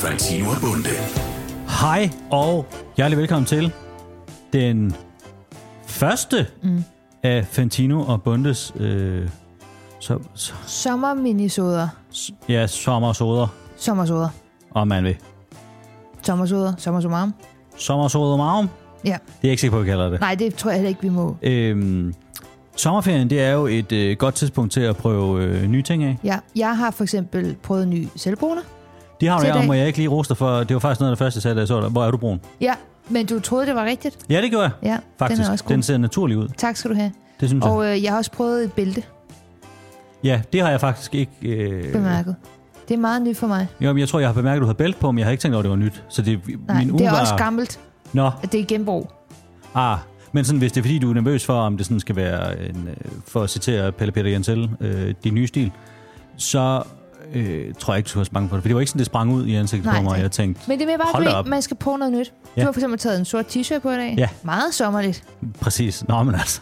Fantino og Bunde. Hej og hjertelig velkommen til den første af Fantino og Bundes sommerminisoder. Ja, sommersoder, om man vil. Sommersoder marum? Ja. Det er jeg ikke sikker på, at vi kalder det. Nej, det tror jeg heller ikke, vi må. Sommerferien, det er jo et godt tidspunkt til at prøve nye ting af. Ja, jeg har for eksempel prøvet ny selvbruner. Det har du, og må jeg ikke lige rose dig for. Det var faktisk noget af det første, jeg sagde, da jeg så dig. Hvor er du brun? Ja, men du troede, det var rigtigt? Ja, det gjorde jeg. Ja, faktisk. Den er også god. Den ser naturlig ud. Tak skal du have. Det synes jeg. Og jeg har også prøvet et bælte. Ja, det har jeg faktisk ikke... bemærket. Det er meget nyt for mig. Jo, men jeg tror, jeg har bemærket, at du havde bælte på, men jeg har ikke tænkt over, at det var nyt. Så det, nej, min det er var... også gammelt. Nå. At det er genbrug. Men sådan, hvis det er fordi, du er nervøs for, om det sådan skal være, for at citere Pelle Peter Jensel, din nye stil, så tror jeg ikke, du har så bange for det. For det var ikke sådan, det sprang ud i ansigtet på mig, og jeg tænkte, men det er bare, at man skal prøve noget nyt. Ja. Du har for eksempel taget en sort t-shirt på i dag. Ja. Meget sommerligt. Præcis. Nå, men altså.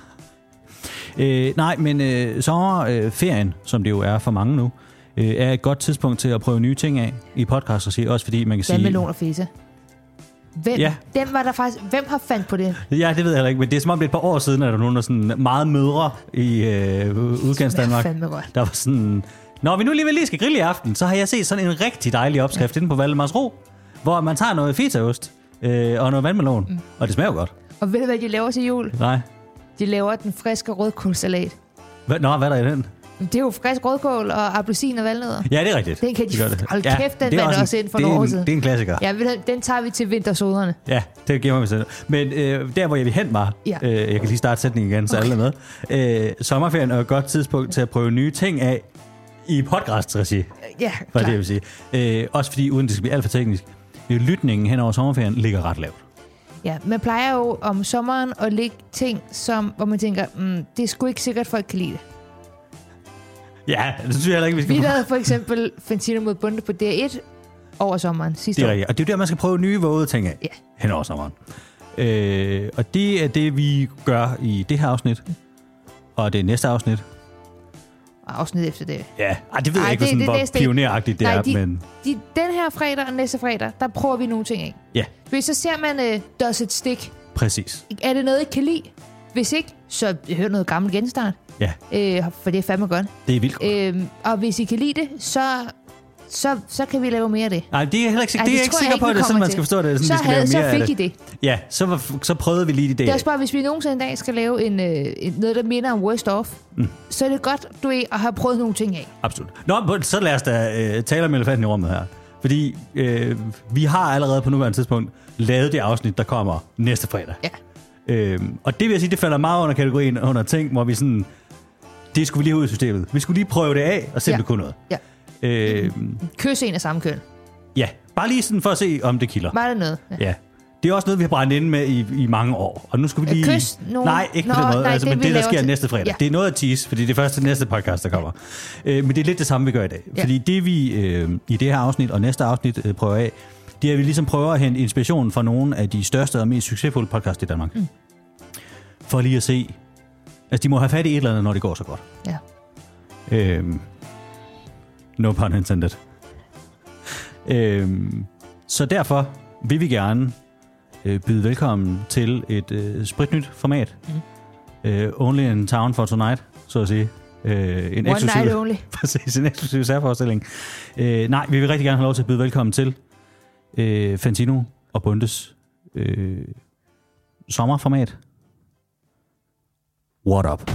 Sommerferien, som det jo er for mange nu, er et godt tidspunkt til at prøve nye ting af i podcast og sige, også fordi man kan sige... Vandmelon og fese. Hvem har fandt på det? Ja, det ved jeg heller ikke, men det er som om det er et par år siden, at der nogen, der sådan meget mødre i udkants Danmark, der var sådan, når vi nu lige skal grille i aften, så har jeg set sådan en rigtig dejlig opskrift inde på Valdemars Ro, hvor man tager noget fetaost og noget vandmelon, og det smager jo godt. Og ved du, hvad de laver til jul? Nej. De laver den friske rødkålsalat. Hvad er der i den? Det er jo frisk rødkål og appelsin og valnødder. Ja, det er rigtigt. Den kan de hold kæft, den vandt også ind for nogle år siden. Det er en klassiker. Ja, den tager vi til vintersoderne. Ja, det giver mig selv. Men der, hvor jeg vil hen var, jeg kan lige starte sætningen igen, så alle er med. Sommerferien er et godt tidspunkt til at prøve nye ting af i podcast-regi. Ja, klart. Det vil sige. Også fordi, uden det skal blive alt for teknisk, lytningen hen over sommerferien ligger ret lavt. Ja, man plejer jo om sommeren at lægge ting, hvor man tænker, det er sgu ikke sikkert, folk kan lide det. Ja, det synes jeg heller ikke, vi skal... Vi lavede for eksempel Fantino mod Bunde på DR1 over sommeren sidste år. Det er rigtigt, og det er der, man skal prøve nye våde ting af hen over sommeren. Og det er det, vi gør i det her afsnit, og det er næste afsnit. Afsnit efter det. Ja, det ved jeg ikke, hvor pioneragtigt det er, men... Den her fredag og næste fredag, der prøver vi nogle ting af. Ja. Hvis så ser man Does It Stick. Præcis. Er det noget, I kan lide? Hvis ikke, så hør noget gammelt genstart. Ja. For det er fandme godt. Det er vildt godt. Og hvis I kan lide det, så kan vi lave mere af det. Nej, det er heller ikke, det er jeg ikke sikker på, at det er sådan, man skal forstå det. Sådan, så fik I det. Ja, så prøvede vi lige det. Det er også bare, hvis vi nogensinde en dag skal lave noget, der minder om Worst Off, så er det godt, du at have prøvet nogle ting af. Absolut. Nå, så lad os da tale om elefanten i rummet her. Fordi vi har allerede på nuværende tidspunkt lavet det afsnit, der kommer næste fredag. Ja. Og det vil jeg sige, det falder meget under kategorien under ting, hvor vi sådan, det skulle vi lige ud i systemet. Vi skulle lige prøve det af og se, om det kunne noget. Ja. Kys en af samme køn. Ja, bare lige sådan for at se, om det kilder. Var det noget? Ja. Det er også noget, vi har brændt inde med i mange år. Og nu skal vi lige... Kys nogen? Nej, ikke på den måde. Nej, men det, der sker næste fredag. Ja. Det er noget at tease, fordi det er først til næste podcast, der kommer. Men det er lidt det samme, vi gør i dag. Ja. Fordi det, vi i det her afsnit og næste afsnit prøver af, det er, at vi ligesom prøver at hente inspiration fra nogle af de største og mest succesfulde podcasts i Danmark. For lige at se... Altså, de må have fat i et eller andet, når det går så godt. Ja. No pun intended. Så derfor vil vi gerne byde velkommen til et spritnyt format. Only in town for tonight, så at sige. En One night only. Præcis, en eksklusiv særforestilling. Nej, vi vil rigtig gerne have lov til at byde velkommen til Fantino og Bundes sommerformat. What up?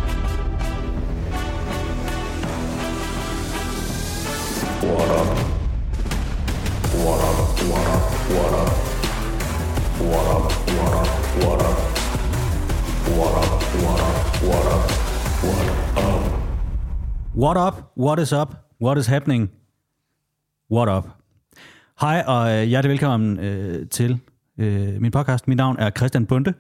What up? What up? What up? What up? What up? What up? What up? What up? What up? What up? What up? What up? What is up? What is happening? What up? Hej og hjertelig velkommen til min podcast. Mit navn er Christian Bunde.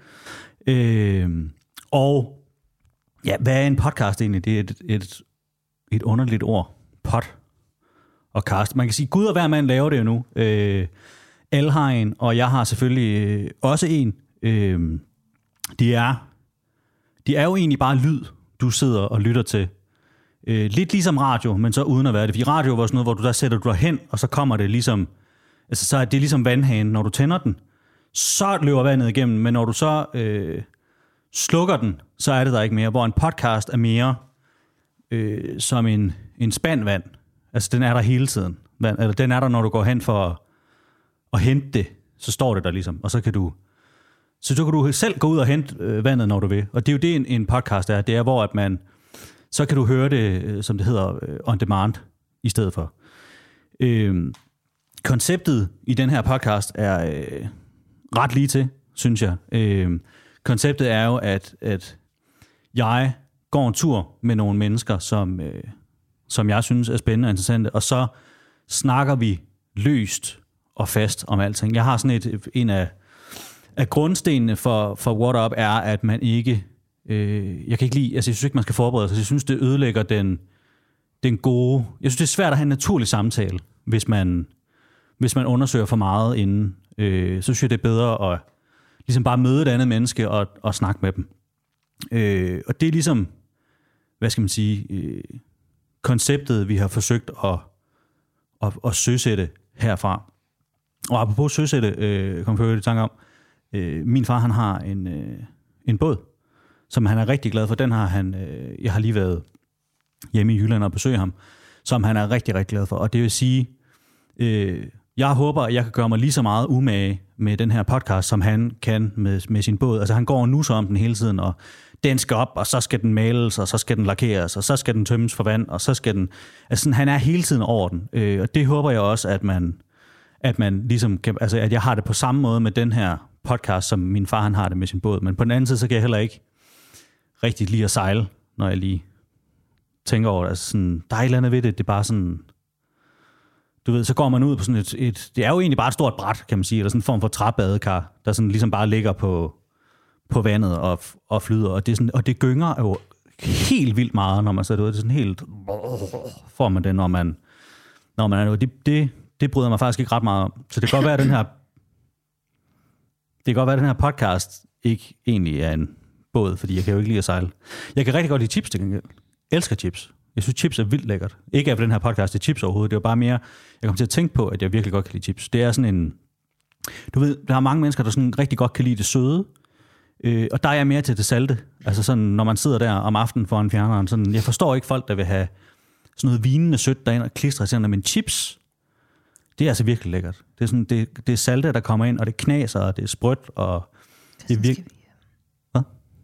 Og ja, hvad er en podcast egentlig? Det er et underligt ord. Pod og cast. Man kan sige, Gud og hver mand laver det jo nu. Alle har en, og jeg har selvfølgelig også en. Det er jo egentlig bare lyd, du sidder og lytter til. Lidt ligesom radio, men så uden at være det. Fordi radio var sådan noget, hvor du der sætter du dig hen, og så kommer det ligesom Altså, så er det ligesom vandhanen. Når du tænder den, så løber vandet igennem, men når du så slukker den, så er det der ikke mere. Hvor en podcast er mere som en spand vand. Altså, den er der hele tiden. Eller den er der, når du går hen for at hente det, så står det der ligesom. Og så kan du selv gå ud og hente vandet, når du vil. Og det er jo det, en podcast er. Det er, hvor at så kan du høre det, som det hedder, on demand i stedet for. Konceptet i den her podcast er ret lige til, synes jeg. Konceptet er jo, at jeg går en tur med nogle mennesker, som jeg synes er spændende og interessante, og så snakker vi løst og fast om alting. Jeg har sådan en af grundstenene for What Up er, at man ikke... jeg kan ikke lide... Altså, jeg synes ikke, man skal forberede sig. Jeg synes, det ødelægger den gode... Jeg synes, det er svært at have en naturlig samtale, hvis man undersøger for meget inden. Så synes jeg, det er bedre at ligesom bare møde et andet menneske og snakke med dem. Og det er ligesom, hvad skal man sige, konceptet, vi har forsøgt at søsætte herfra. Og apropos søsætte, kom jeg i tanke om, min far, han har en båd, som han er rigtig glad for. Den har han, jeg har lige været hjemme i Jylland og besøge ham, som han er rigtig, rigtig glad for. Og det vil sige, jeg håber, at jeg kan gøre mig lige så meget umage med den her podcast, som han kan med sin båd. Altså han går og nusser om den hele tiden, og den skal op, og så skal den males, og så skal den lakeres, og så skal den tømmes for vand, og så skal den... Altså sådan, han er hele tiden over den. Og det håber jeg også, at man ligesom kan... Altså at jeg har det på samme måde med den her podcast, som min far han har det med sin båd. Men på den anden side, så kan jeg heller ikke rigtig lide at sejle, når jeg lige tænker over det. Altså sådan, der er et eller andet ved det. Det er bare sådan... Du ved, så går man ud på sådan et... Det er jo egentlig bare et stort bræt, kan man sige. Eller sådan en form for træbadekar, der sådan ligesom bare ligger på vandet og flyder. Og det, er sådan, og det gynger jo helt vildt meget, når man sætter ud. Det er sådan helt... Får man det, når man er ude. Det bryder mig faktisk ikke ret meget om. Så det kan godt være, at den her podcast ikke egentlig er en båd, fordi jeg kan jo ikke lide at sejle. Jeg kan rigtig godt lide chips til gengæld. Elsker chips. Jeg synes, chips er vildt lækkert. Ikke af den her podcast, det er chips overhovedet. Det er jo bare mere, jeg kommer til at tænke på, at jeg virkelig godt kan lide chips. Det er sådan en... Du ved, der er mange mennesker, der sådan rigtig godt kan lide det søde. Og der er jeg mere til det salte. Altså sådan, når man sidder der om aftenen foran fjerneren. Sådan, jeg forstår ikke folk, der vil have sådan noget vinende sødt derind og klistre i sådan, men chips, det er altså virkelig lækkert. Det er, sådan, det er salte, der kommer ind, og det knaser, og det er sprødt, og det er virkelig... Hvad?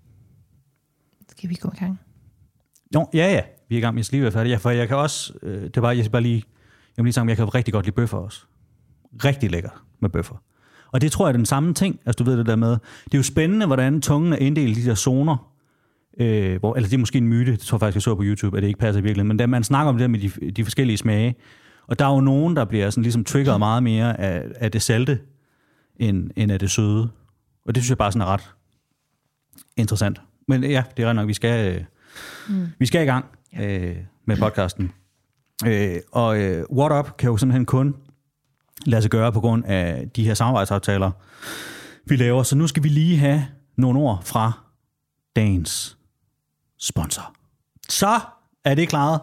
Skal vi gå i gang? Jo, ja. Vi er i gang med at lige være færdige. Ja, for jeg kan også... jeg vil lige sige, jeg kan rigtig godt lide bøffer også. Rigtig lækkert med bøffer. Og det tror jeg er den samme ting, altså du ved det der med. Det er jo spændende, hvordan tungen er inddelt i de der zoner. Eller det er måske en myte, det tror jeg faktisk, jeg så på YouTube, at det ikke passer i virkeligheden. Men da man snakker om det der med de forskellige smage, og der er jo nogen, der bliver sådan ligesom triggeret meget mere af det salte, end af det søde. Og det synes jeg bare sådan er ret interessant. Men ja, det er ret nok, vi skal i gang med podcasten. What Up kan jo simpelthen kun lade sig gøre på grund af de her samarbejdsaftaler, vi laver. Så nu skal vi lige have nogle ord fra dagens sponsor. Så er det klaret.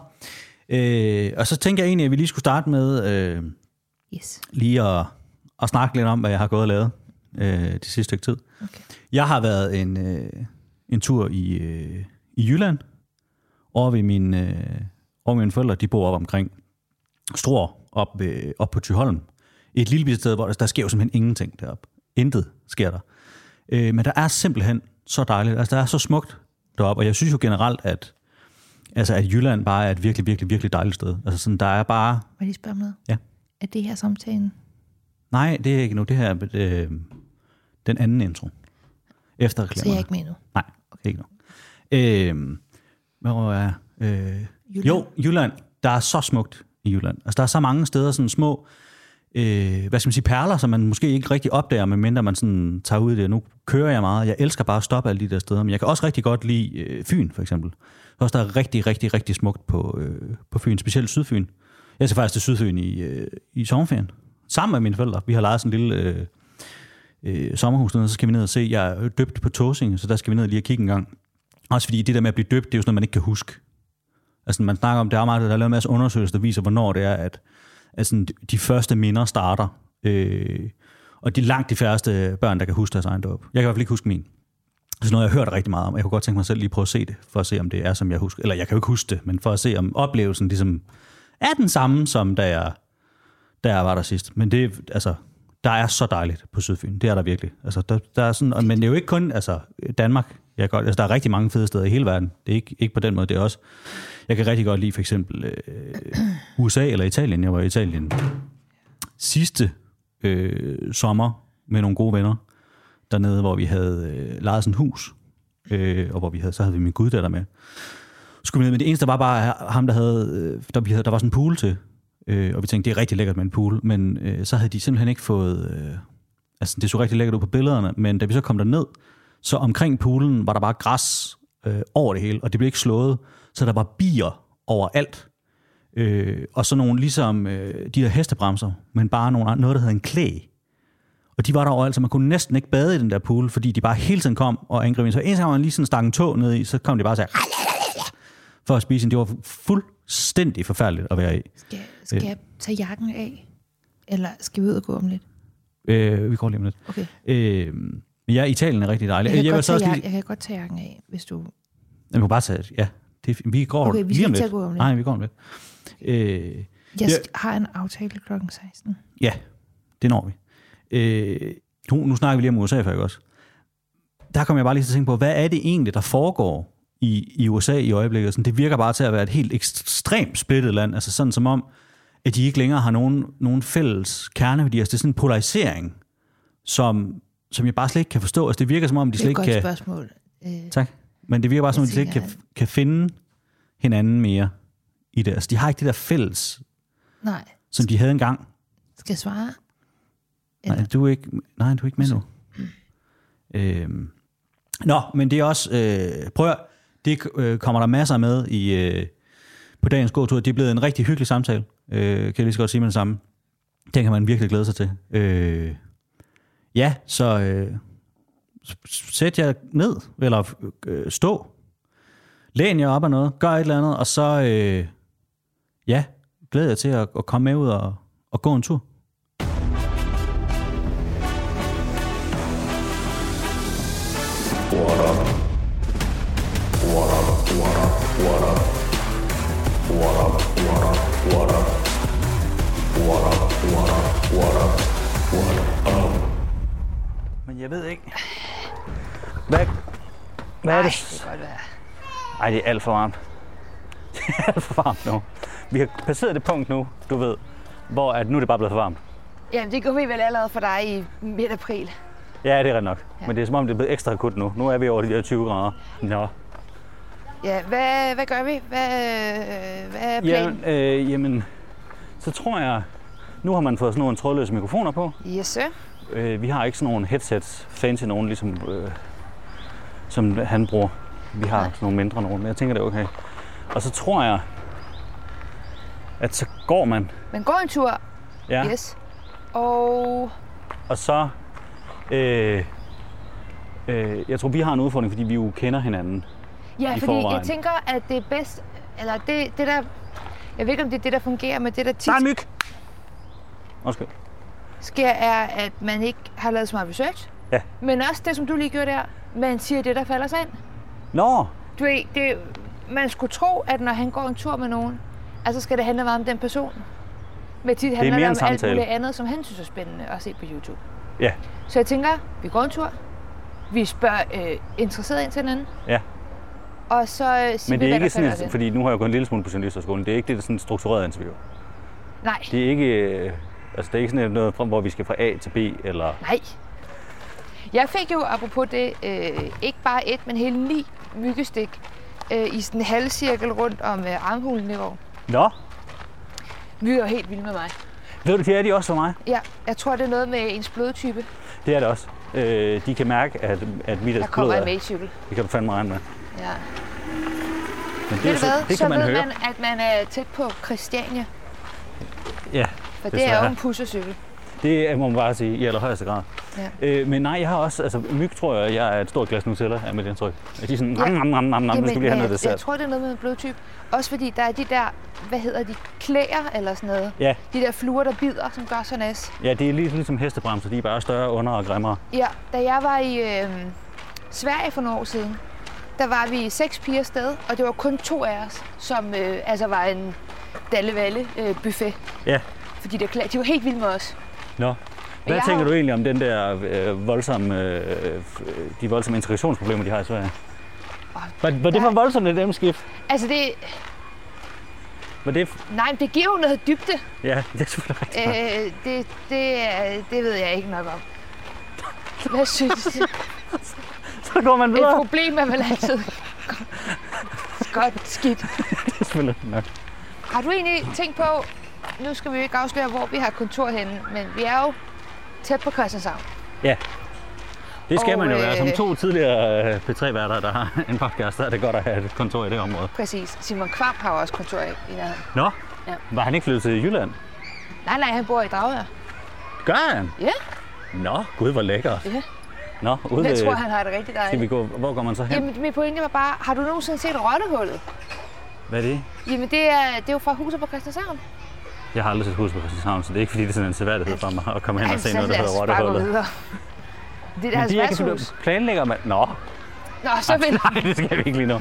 Og så tænker jeg egentlig, at vi lige skulle starte med lige at snakke lidt om, hvad jeg har gået og lavet det sidste stykke tid. Okay. Jeg har været en tur i Jylland, over ved mine forældre. De bor op omkring Struer, op på Thyholm. Et lille bitte sted, hvor der sker jo simpelthen ingenting deroppe. Intet sker der. Men der er simpelthen så dejligt. Altså, der er så smukt deroppe, og jeg synes jo generelt, at Jylland bare er et virkelig, virkelig, virkelig dejligt sted. Altså sådan, der er bare... Må jeg lige spørge om noget? Ja. Er det her samtalen? Nej, det er ikke nu. Det her er den anden intro. Efter reklamerne. Så jeg er ikke med nu? Nej, okay. Ikke nu. Hvor er... Jylland. Jo, Jylland. Der er så smukt i Jylland. Altså, der er så mange steder, sådan små... hvad skal man sige, perler, som man måske ikke rigtig opdager, medmindre man sådan tager ud i det. Nu kører jeg meget. Jeg elsker bare at stoppe alle de der steder. Men jeg kan også rigtig godt lide Fyn, for eksempel. Også der er rigtig, rigtig, rigtig smukt på Fyn. Specielt Sydfyn. Jeg skal faktisk til Sydfyn i sommerferien. Sammen med mine forældre. Vi har lejet sådan en lille sommerhus nede, så skal vi ned og se. Jeg er døbt på Tåsinge, så der skal vi ned og lige og kigge en gang. Også fordi det der med at blive døbt, det er jo sådan noget, man ikke kan huske. Altså man snakker om, der er lavet en masse undersøgelser, der viser, hvornår det er, at sådan, de første minder starter Og langt de færreste børn, der kan huske deres egen dåb. Jeg kan i hvert fald ikke huske min. Det er noget, jeg har hørt rigtig meget om. Jeg kunne godt tænke mig selv lige prøve at se det, for at se, om det er, som jeg husker. Eller jeg kan jo ikke huske det, men for at se, om oplevelsen ligesom er den samme, som da jeg var der sidst. Men det, altså, der er så dejligt på Sydfyn. Det er der virkelig. Altså, der er sådan, men det er jo ikke kun Danmark. Der er rigtig mange fede steder i hele verden. Det er ikke på den måde. Det er også. Jeg kan rigtig godt lide for eksempel USA eller Italien. Jeg var i Italien sidste sommer med nogle gode venner dernede, hvor vi havde lejet sådan et hus, og hvor så havde vi min guddatter med. Skulle vi ned, men det eneste var bare ham, der var sådan en pool til, og vi tænkte, det er rigtig lækkert med en pool, men så havde de simpelthen ikke fået, altså det så rigtig lækkert ud på billederne, men da vi så kom derned, så omkring poolen var der bare græs over det hele, og det blev ikke slået, så der var bier overalt. Og så nogle ligesom de der hestebremser, men bare noget, der hedder en klæ. Og de var der overalt, så man kunne næsten ikke bade i den der pool, fordi de bare hele tiden kom og angreb en. Så en gang man lige sådan stak en tå ned i, så kom de bare og sagde, for at spise. Det var fuldstændig forfærdeligt at være i. Skal jeg tage jakken af? Eller skal vi ud og gå om lidt? Vi går lige om lidt. Okay. Ja, Italien er rigtig dejligt. Jeg kan godt tage jakken af, hvis du... Jeg kan bare tage ja. Vi går okay, vi lige om lidt. lidt. Nej, vi går om lidt. Jeg har en aftale klokken 16. Ja, det når vi. Nu snakker vi lige om USA før, ikke også? Der kommer jeg bare lige til at tænke på, hvad er det egentlig, der foregår i USA i øjeblikket? Sådan, det virker bare til at være et helt ekstremt splittet land. Altså sådan som om, at de ikke længere har nogen fælles kerneværdier. Altså, det er sådan en polarisering, som jeg bare slet ikke kan forstå. Altså, det virker som om, de slet ikke kan... Det er et godt spørgsmål. Tak. Men det virker bare som om, de slet ikke kan finde hinanden mere i det. Altså, de har ikke det der fælles, som de havde engang. Skal jeg svare? Eller? Nej, du er ikke med nu. Nå, men det er også... det kommer der masser med på dagens gåtur. Det er blevet en rigtig hyggelig samtale. Kan jeg lige så godt sige med det samme. Den kan man virkelig glæde sig til. Ja, så sæt jer ned, eller stå. Læn jer op af noget. Gør et eller andet, og så glæder jeg til at komme med ud og gå en tur. What up? What up? What up? What up? What up? What up? What up? What up? What up? What up? What up? Men jeg ved ikke. Hvad er det? Det kan godt være. Ej, det er alt for varmt. Det er alt for varmt nu. Vi har passeret det punkt nu, du ved, hvor at nu er det bare blevet for varmt. Jamen, det går vi vel allerede for dig i midt april. Ja, det er ret nok. Ja. Men det er som om, det er blevet ekstra akut nu. Nu er vi over de der 20 grader. Nå. Ja, hvad gør vi? Hvad er planen? Jamen, så tror jeg... Nu har man fået sådan nogle trådløse mikrofoner på. Yes, sir. Vi har ikke sådan nogle headsets, fancy nogen, ligesom som han bruger. Vi har sådan nogle mindre nogen, men jeg tænker, det er okay. Og så tror jeg, at så går man. Man går en tur. Ja. Yes. Og så... jeg tror, vi har en udfordring, fordi vi jo kender hinanden. Ja, fordi jeg tænker, at det er bedst... Eller det der... Jeg ved ikke, om det er det, der fungerer, men det der tit... Der er en myg! Undskyld. Sker er, at man ikke har lavet så meget research. Ja. Men også det, som du lige gjorde der, man siger det, der falder sig ind. Nå! Du ved, man skulle tro, at når han går en tur med nogen, altså skal det handle meget om den person. Men tit handler det om alt muligt andet, som han synes er spændende at se på YouTube. Ja. Så jeg tænker, vi går en tur. Vi spørger interesseret ind til hinanden. Ja. Og så siger men det er vi, ikke sådan, fordi nu har jeg gået en lille smule på journalisterskolen, det er ikke det, der sådan struktureret interview. Nej. Det er ikke, altså det er ikke sådan noget, hvor vi skal fra A til B, eller... Nej. Jeg fik jo, apropos det, ikke bare et, men hele 9 myggestik i sådan en halvcirkel rundt om armhulen i går. Nå. Myg er helt vilde med mig. Ved du, det er de også for mig? Ja, jeg tror, det er noget med ens blodtype. Det er det også. De kan mærke, at mit der kommer en magcykel. Det kan du fandme regne med. Ja. Men det, det så kan man ved høre. man, at man er tæt på Christiania. Ja, for det er jo en pushercykel. Det må man bare sige i allerhøjeste grad. Ja. Men nej, jeg har også, altså myg tror jeg er et stort glas Nutella af mit indtryk. De er sådan, nu skal vi lige have noget dessert. Jeg tror, det er noget med blodtype. Også fordi der er de der, hvad hedder de, klæder eller sådan noget. Ja. De der fluer, der bider, som gør så næs. Ja, det er ligesom hestebremser, de er bare større, under og grimmere. Ja, da jeg var i Sverige for nogle år siden, der var vi 6 piger afsted, og det var kun 2 af os, som altså var en Dalle-Valle buffet. Ja. Fordi de var helt vilde med os. Nå. Hvad tænker du egentlig om den der de voldsomme integrationsproblemer, de har i Sverige? Var det for voldsomt et emneskift? Altså det... Nej, men det giver jo noget dybde. Ja, det er selvfølgelig rigtigt. Det ved jeg ikke nok om. Hvad synes du? Så går man videre. Et problem er vel altid godt skidt. Det er selvfølgelig nok. Har du egentlig tænkt på, nu skal vi jo ikke afsløre, hvor vi har kontor henne, men vi er jo tæt på Christianshavn. Ja, det skal man jo være. Som 2 tidligere P3-værter, der har en podcast, så er det godt at have et kontor i det område. Præcis. Simon Kvam har også kontor i nærheden. Nå, ja. Var han ikke flyttet til Jylland? Nej, han bor i Dragør. Gør han? Ja. Nå, gud, hvor lækkert. Ja. Nå, jeg tror, han har det rigtig dejligt. Skal vi gå, hvor går man så hen? Jamen, min pointe var bare, har du nogensinde set Rottehullet? Hvad er det? Jamen, det er jo fra Huset på Christianshavn. Jeg har aldrig set Huset på Christianshavn, så det er ikke fordi, det er sådan en seværdighed for mig at komme hen og se noget, der hedder Rottehullet. Det er deres værtshus. Planlægger man? Nå, så vil nej, det skal vi ikke lige nu.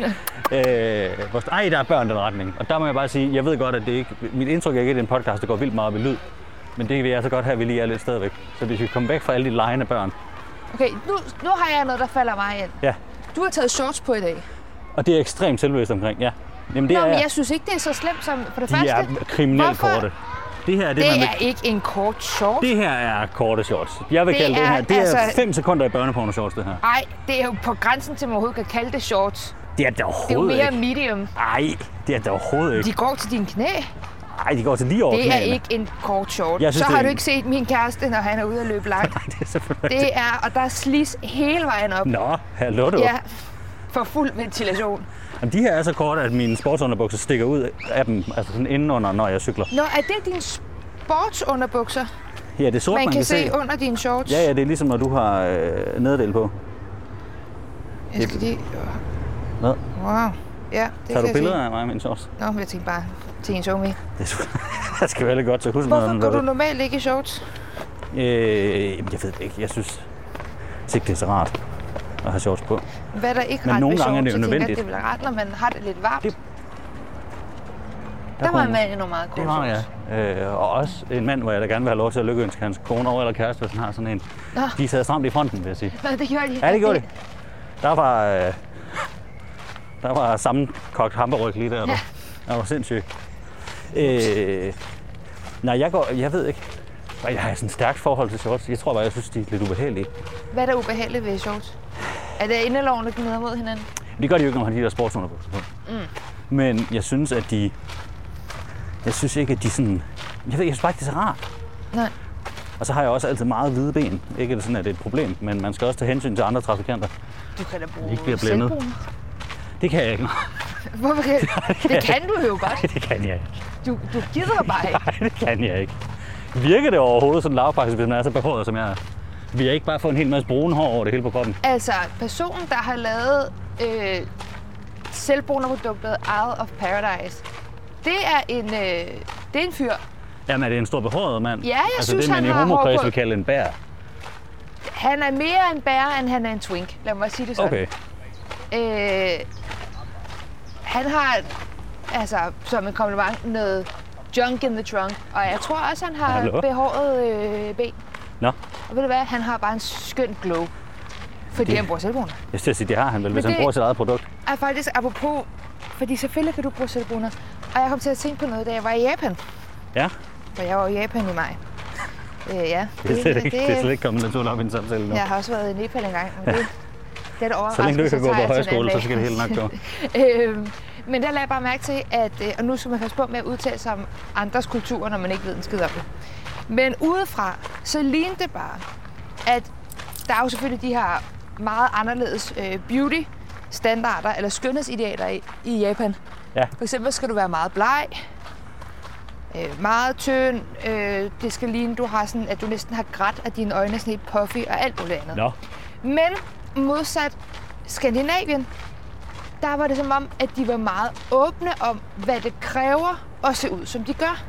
Der er børn den retning. Og der må jeg bare sige, jeg ved godt, at det ikke... Mit indtryk er ikke, at det er en podcast, der går vildt meget op i lyd. Men det vil jeg så godt have, at vi lige er lidt stadigvæk. Så hvis vi kommer væk fra alle de legende børn. Okay, nu har jeg noget, der falder mig ind. Ja. Du har taget shorts på i dag. Og det er ekstremt selvbevidst omkring, ja. Jamen, det men jeg synes ikke, det er så slemt som for det første. De er kriminelt korte. Det her det er ikke en kort short. Det her er korte shorts. Jeg vil kalde det her. Det er 5 sekunder i børneporno shorts, det her. Nej, det er jo på grænsen til, at man overhovedet kan kalde det shorts. Det er det overhovedet ikke. Det er jo mere medium. Nej, det er det overhovedet ikke. De går til dine knæ. Nej, de går til lige over knæene. Det er ikke en kort short. Synes, så har du ikke set min kæreste, når han er ude at løbe langt. Nej, det er selvfølgelig det er, og der er slis hele vejen op. Nå, hallo du. Ja, for fuld ventilation. Jamen, de her er så korte, at mine sportsunderbukser stikker ud af dem, altså sådan indenunder, når jeg cykler. Nå, er det dine sportsunderbukser? Ja, det er sort, man kan se under dine shorts? Ja, det er ligesom, når du har neddel på. Jeg skal lige... Hvad? Wow. Ja, det tager du billeder af mig med mine shorts? Nå, jeg tænkte bare til en show med. Det skal være lidt godt til. Hvorfor går du normalt ikke i shorts? Jeg ved det ikke. Jeg synes ikke, det er så rart at have shorts på. Hvad er der ikke men ret nogle ved gange shorts? er det jo nødvendigt. Jeg tænker, at det bliver ret, når man har det lidt varmt. Der var en mand i nogle meget kort shorts. Det var ja. Og også en mand, hvor jeg da gerne vil have lov til at lykkeønske hans kone over eller kæreste, hvis han har sådan en. Nå. De sad stramt i fronten, vil jeg sige. Nå, det gjorde de. Ja, det gjorde de. Der var sammenkogt hamburg lige der. Ja. Det var sindssygt. Nej, jeg ved ikke. Jeg har sådan et stærkt forhold til shorts. Jeg tror bare, jeg synes, de er lidt ubehagelige. Hvad er der ubehageligt ved shorts? Er det inderloven, der gnider mod hinanden? Det gør de jo ikke, når man har de der sportsunderbukser på. Men jeg synes, at de... Jeg synes ikke, at de sådan... Jeg synes bare ikke, det er så rart. Nej. Og så har jeg også altid meget hvide ben. Ikke at det sådan, at det er et problem, men man skal også tage hensyn til andre trafikanter. Du kan da bruge selvbruner. Det kan jeg ikke. Hvorfor kan det kan du jo godt. Nej, det kan jeg ikke. Du gider bare ikke. Nej, det kan jeg ikke. Virker det overhovedet sådan lavpraktisk, hvis man er så behåret, som jeg er? Vil jeg ikke bare få en hel masse brune hår over det hele på kroppen? Altså, personen, der har lavet selvbrunerproduktet Isle of Paradise, det er en fyr. Jamen, er det en stor behåret mand? Ja, jeg synes, det, han har hår på. Det, man i homokreds vil kalde en bær. Han er mere en bær, end han er en twink. Lad mig sige det sådan. Okay. Han har, altså, som en kompliment, noget junk in the trunk. Og jeg tror også, han har behåret ben. Nå. Og ved du hvad? Han har bare en skøn glow. Fordi han bruger selvbruner. Jeg skal sige, det har han vel, hvis han bruger sit eget produkt. Er faktisk apropos, fordi selvfølgelig kan du bruge selvbruner. Og jeg kom til at tænke på noget, da jeg var i Japan. Ja? For jeg var i Japan i maj. Ja. Det er slet ikke kommet naturligt op i en samtale nu. Jeg har også været i Nepal en gang. Men det er et overraskelse. Så længe du ikke kan gå på højskole, så skal det helt nok gå. Men der lagde jeg bare mærke til, at og nu skal man passe på med at udtale sig om andres kulturer, når man ikke ved en skid om det. Men udefra, så lignede det bare, at der er jo selvfølgelig de her meget anderledes beauty-standarder eller skønhedsidealer i Japan. Ja. For eksempel skal du være meget bleg. meget tynd. Det skal ligne, du har sådan, at du næsten har grædt, at dine øjne er sådan helt puffy og alt muligt andet. Nå. Men modsat Skandinavien, der var det som om, at de var meget åbne om, hvad det kræver at se ud, som de gør.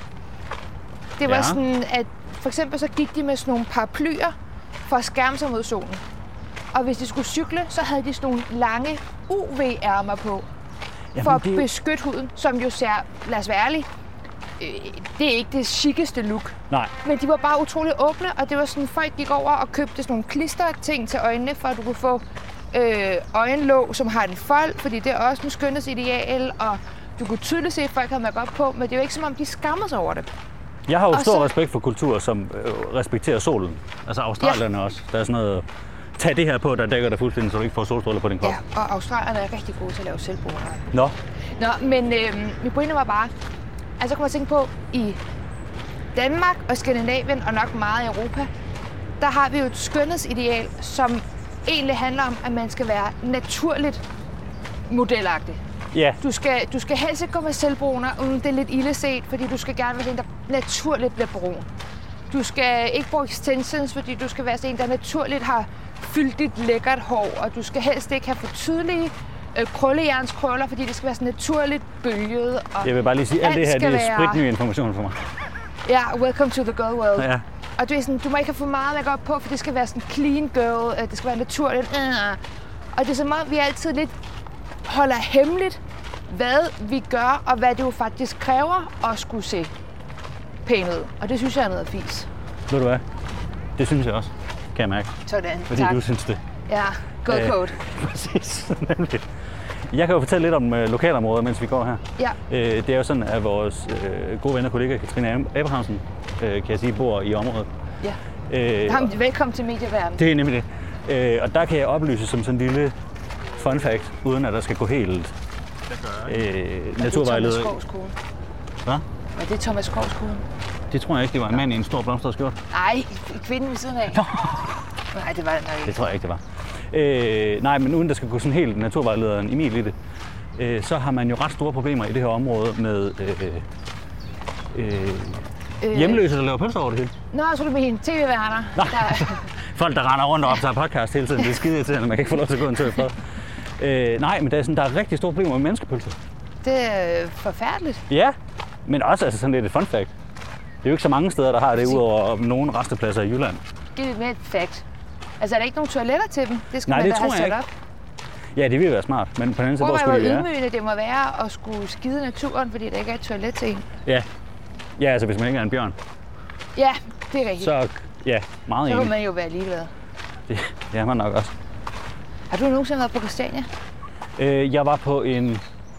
Det var sådan, at for eksempel så gik de med sådan nogle paraplyer for at skærme sig mod solen. Og hvis de skulle cykle, så havde de sådan nogle lange UV-ærmer på, for at beskytte huden, som jo ser, lad os være ærlige, det er ikke det chiceste look. Nej. Men de var bare utrolig åbne, og det var sådan, folk gik over og købte sådan nogle klisterting til øjnene, for at du kunne få øjenlåg, som har en fold, fordi det er også en skønhedsideal, og du kunne tydeligt se, at folk havde make-up på, men det er jo ikke som om, de skammer sig over det. Jeg har jo stor respekt for kulturer, som respekterer solen. Altså australierne også. Der er sådan noget, tag det her på, der dækker dig fuldstændig, så du ikke får solstråler på din krop. Ja, og australierne er rigtig gode til at lave selvboende. Nå, men min pointe var bare, altså kan man tænke på, i Danmark og Skandinavien, og nok meget i Europa, der har vi jo et skønhedsideal, som egentlig handler om, at man skal være naturligt modelagtig. ja. Du skal helst ikke gå med selvbruner, det er lidt illeset, fordi du skal gerne være sådan en, der naturligt bliver brun. Du skal ikke bruge extensions, fordi du skal være sådan en, der naturligt har fyldigt lækkert hår, og du skal helst ikke have for tydelige krøllejernskrøller, fordi det skal være sådan naturligt bølget. Og Jeg vil bare lige sige, at alt det her det er spritny information for mig. Ja, welcome to the girl world. Ja. Og du, er sådan, du må ikke have for meget makeup på, for det skal være sådan clean girl, det skal være naturligt. Og det er som om, vi altid lidt holder hemmeligt, hvad vi gør, og hvad det jo faktisk kræver at skulle se pæn ud. Og det synes jeg er noget fis. Ved du hvad? Det synes jeg også, kan jeg mærke. Sådan, Fordi tak. du synes det. Ja, good code. Præcis, nemlig. Jeg kan jo fortælle lidt om lokalområder, mens vi går her. Ja. Det er jo sådan, at vores gode ven og kollega Katrine Abrahamsen, kan jeg sige, bor i området. Ja. Velkommen til medieverdenen. Det er nemlig det. Og der kan jeg oplyse som sådan en lille fun fact, uden at der skal gå helt naturvejleder. Det er Thomas Skovs kone. Hvad? Var det Thomas Skovs kone? Det tror jeg ikke, det var en mand i en stor blomstret skjort. Nej, kvinden ved siden af. Nej, det var det nok ikke. Det tror jeg ikke, det var. Nej, men uden der skal gå sådan helt naturvejlederen Emil i det, så har man jo ret store problemer i det her område med hjemløse, der laver pølser over det hele. Nå, så er du med hende tv-værter. Folk, der render rundt og optager podcast hele tiden, det er skide irriterende, man kan ikke få lov til at gå en tur i fred. Nej, men der er rigtig store problemer med menneskepølser. Det er forfærdeligt. Ja, men også altså sådan lidt et fun fact. Det er jo ikke så mange steder, der har det, udover nogle restepladser i Jylland. Det er lidt mere et fact. Altså, er der ikke nogen toiletter til dem? Det skal Nej, man det da have tror jeg sat ikke. op. Ja, det ville være smart, men på den anden side, hvor skulle det være? Hvor ydmygende det må være at skulle skide naturen, fordi der ikke er et toilet til en. Ja. Ja, altså hvis man ikke er en bjørn. Ja, det er rigtigt. Så ja, meget Så enig. kan man jo være ligeglad. Det er man nok også. Har du nogensinde været på Christiania? Jeg var på en...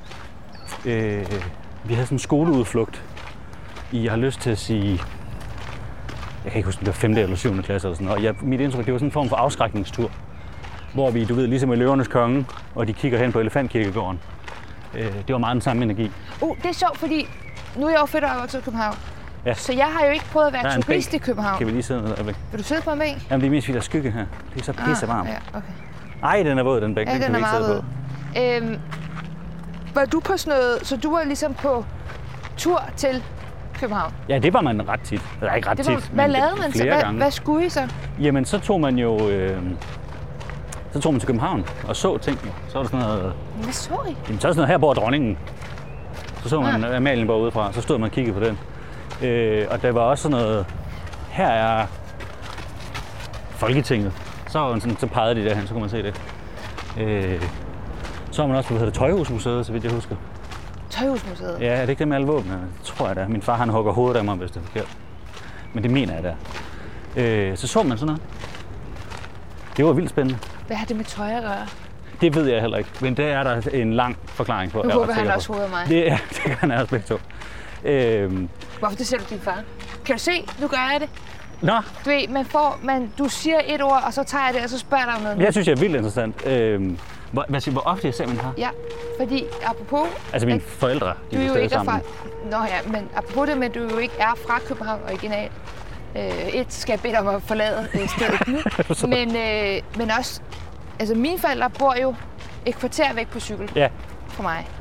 vi havde sådan en skoleudflugt i, jeg har lyst til at sige... Jeg kan ikke huske, om det var 5. eller 7. klasse eller sådan noget. Mit indtryk, det var sådan en form for afskrækningstur. Hvor vi, du ved, ligesom i Løvernes Konge, og de kigger hen på Elefantkirkegården. Det var meget den samme energi. Det er sjovt, fordi nu er jeg jo født og opvokset i København. Ja. Så jeg har jo ikke prøvet at være turist i København. Kan vi lige sidde ned der? Vil du sidde på en bænk? Jamen, det er mest fordi, der er skygge her. Det er så pisse varmt. Ja, okay. Ej, den er våd, den bænk. Ja, den den kan er vi ikke meget sidde på. Var du på sådan noget, så du var ligesom på tur til København? Ja, det var man ret tit. Eller ikke ret tit, hvad men lavede man så? flere gange. Hvad skulle I så? Jamen, så tog man jo... så tog man til København og så ting. Så var der sådan noget... Hvad så I? Jamen, så er sådan noget, her bor dronningen. Så man Amalienborg udefra, så stod man og kiggede på den. Og der var også sådan noget... Her er Folketinget. Så pegede de derhen, så kunne man se det. Så var man også på Tøjhusmuseet, så vidt jeg husker. Tøjhusmuseet? Ja, er det ikke det med alle våbnene? Det tror jeg da. Min far han hugger hovedet af mig, hvis det er forkert. Men det mener jeg der. Så man sådan noget. Det var vildt spændende. Hvad har det med tøj at gøre? Det ved jeg heller ikke, men det er der en lang forklaring på. Nu håber han også hovedet af mig. Det kan han også begge to. Hvorfor det siger du din far? Kan du se? Nu gør jeg det. Nå. Du ved, du siger et ord, og så tager jeg det, og så spørger jeg dig om noget. Jeg synes, det er vildt interessant. Hvor ofte jeg ser min far? Ja, fordi apropos... Altså mine forældre, de er jo ikke sammen. Nå ja, men apropos det, men du jo ikke er fra København originalt. Skal jeg bede dig om at forlade stedet nu. Men også, altså mine forældre bor jo et kvarter væk på cykel fra mig.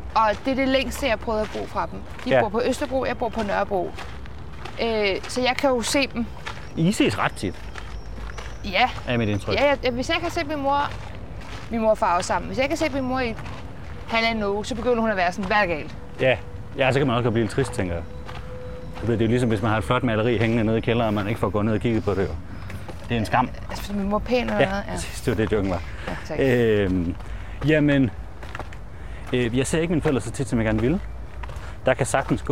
Og det er det længste, jeg har prøvet at bo fra dem. De bor på Østerbro, jeg bor på Nørrebro. Så jeg kan jo se dem. I ses ret tit, Ja. er mit indtryk. Ja, hvis jeg kan se min mor og far er sammen. Hvis jeg kan se min mor i halvanden uge, så begynder hun at være sådan, hvad er galt? Ja, så kan man også godt blive lidt trist, tænker jeg. Det er jo ligesom, hvis man har et flot maleri hængende nede i kælderen, og man ikke får gået ned og kigget på det. Det er en skam. Altså, min mor er pæn eller noget. Ja, præcis, det var det, joken var. Ja, tak. Jamen, jeg ser ikke mine forældre så tit, som jeg gerne ville. Der kan sagtens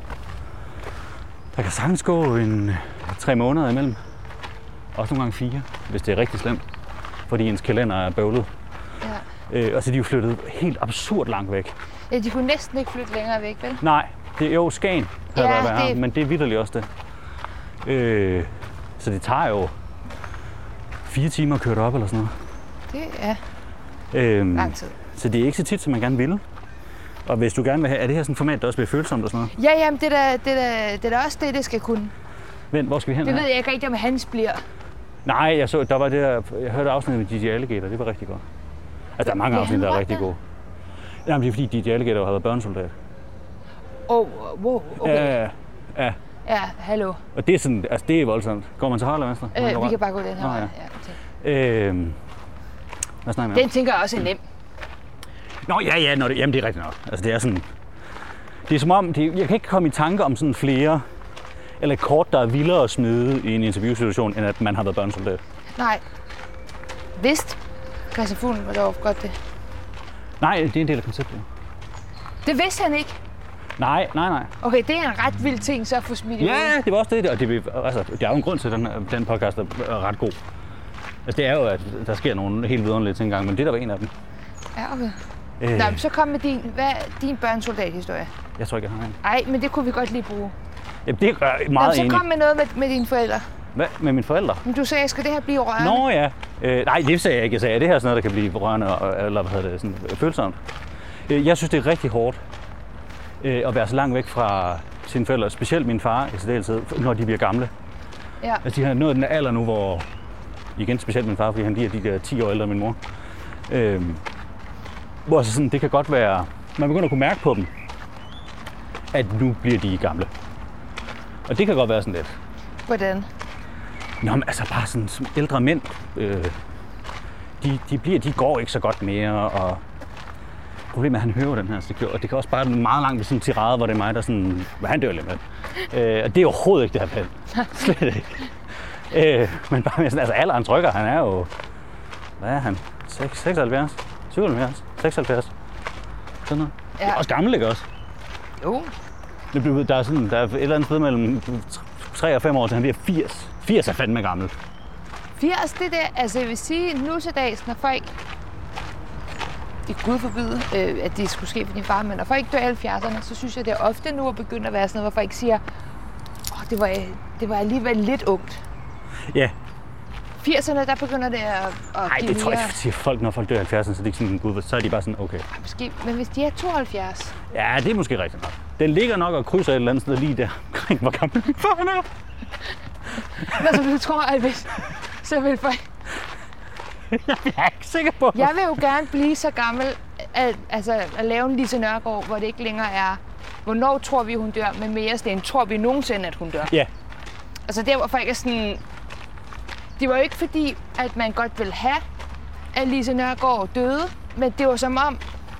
gå en 3 måneder imellem. Også nogle gange 4, hvis det er rigtig slemt. Fordi ens kalender er bøvlet. Ja. Og så er de jo flyttet helt absurd langt væk. Ja, de kunne næsten ikke flytte længere væk, vel? Nej, det er jo Skagen, havde der været, men det er vitterligt også det. Så det tager jo 4 timer at køre det op eller sådan noget. Det er lang tid. Så det er ikke så tit, som man gerne ville. Og hvis du gerne vil have, er det her sådan et format, der også bliver følsomt og sådan noget? Ja, jamen det er da også det skal kunne. Vent, hvor skal vi hen Det her? ved jeg ikke rigtig, om hans bliver. Nej, jeg hørte afsnittet med DJ Alligator, det var rigtig godt. Altså, der er mange afsnit, der er rigtig gode. Jamen, det er fordi DJ Alligator har været børnesoldat. Wow, okay. Ja. Ja, hallo. Og det er sådan, altså det er voldsomt. Går man til højre eller venstre? Vi kan bare gå den her vej. Ja. Hvad snakker vi om? Den tænker jeg også er nem. Nå, ja, jamen det er rigtigt nok. Altså det er sådan, det er som om, jeg kan ikke komme i tanke om sådan flere, eller et kort, der er vildere at smide i en interviewsituation, end at man har været børnesoldat. Nej. Vist. Christian Fuglen var dog godt det. Nej, det er en del af konceptet. Det vidste han ikke. Nej. Okay, det er en ret vild ting, så at få smidt i Ja, det var også det. Og det er jo en grund til, at den podcast er ret god. Altså det er jo, at der sker nogle helt vidunderlige ting engang, men det der var en af dem. Ja, okay. Nå, så kom med din børnesoldat-historie. Jeg tror ikke, jeg har en. Ej, men det kunne vi godt lige bruge. Jamen, det er meget så enig. kom med noget med dine forældre. Hvad? Med mine forældre? Men du sagde, skal det her blive rørende? Nå ja. Nej, det sagde jeg ikke. Jeg sagde, at det her er sådan noget, der kan blive rørende, eller hvad hedder det, sådan følsomt. Jeg synes, det er rigtig hårdt at være så langt væk fra sine forældre, specielt min far i særdeleshed, når de bliver gamle. Ja. Altså, de har nået den alder nu, hvor, igen specielt min far, fordi han lige er de der 10 år ældre end min mor. Hvor så sådan, det kan godt være, man begynder at kunne mærke på dem, at nu bliver de gamle. Og det kan godt være sådan lidt. Hvordan? Nå, men altså bare sådan som ældre mænd, de går ikke så godt mere, og problemet er, at han hører den her stikør, og det kan også bare meget langt ved sådan en tirade, hvor det er mig, der sådan, han dør lidt med. Og det er overhovedet ikke det her plan. Slet ikke. Men bare med sådan, altså alderen trykker, han er jo, hvad er han? 76? 77? 76? Sådan noget. Ja. Det er også gammel, ikke også? Jo. Der er et eller andet sted mellem 3 og 5 år, til han bliver 80. 80 er fandme gammel. 80, det der, altså jeg vil sige, nu til dags, når folk, det er Gud forbyde, at det skulle ske for din far, men når folk dør i 70'erne, så synes jeg, det er ofte nu at begynde at være sådan noget, hvor folk siger, det var alligevel lidt ungt. Ja. 80'erne, der begynder det at Nej, det tror jeg ikke, folk, når folk dør i 70'erne, så er det ikke sådan, Gud, så er de bare sådan, okay. Måske, men hvis de er 72? Ja, det er måske rigtigt nok. Den ligger nok og krydser et eller andet sted lige der omkring, hvor gammel min far er. Nå, så du tror, at hvis, så vil folk... Jeg er ikke sikker på. Jeg vil jo gerne blive så gammel, at lave en Lise Nørgaard, hvor det ikke længere er, hvornår tror vi, hun dør, men mere sådan, tror vi nogensinde, at hun dør. Ja. Altså der, hvor folk er sådan... Det var jo ikke fordi, at man godt ville have, at Lise Nørgaard døde, men det var som om,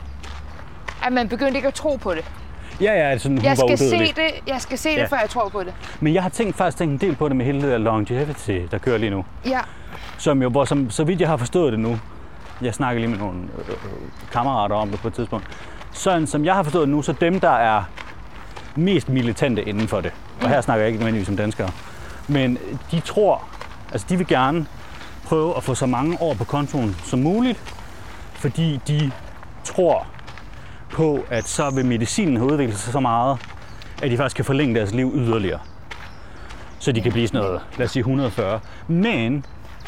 at man begyndte ikke at tro på det. Ja, sådan, hun var udødelig. Jeg skal se det, før jeg tror på det. Men jeg har faktisk tænkt en del på det med hele det der longevity, der kører lige nu. Ja. Som så vidt jeg har forstået det nu, jeg snakker lige med nogle kammerater om det på et tidspunkt, sådan som jeg har forstået det nu, så dem, der er mest militante inden for det, og her snakker jeg ikke nødvendigvis som danskere, men de tror, altså de vil gerne prøve at få så mange år på kontoen som muligt, fordi de tror på, at så vil medicinen have udviklet sig så meget, at de faktisk kan forlænge deres liv yderligere. Så de kan blive sådan noget, lad os sige 140. Men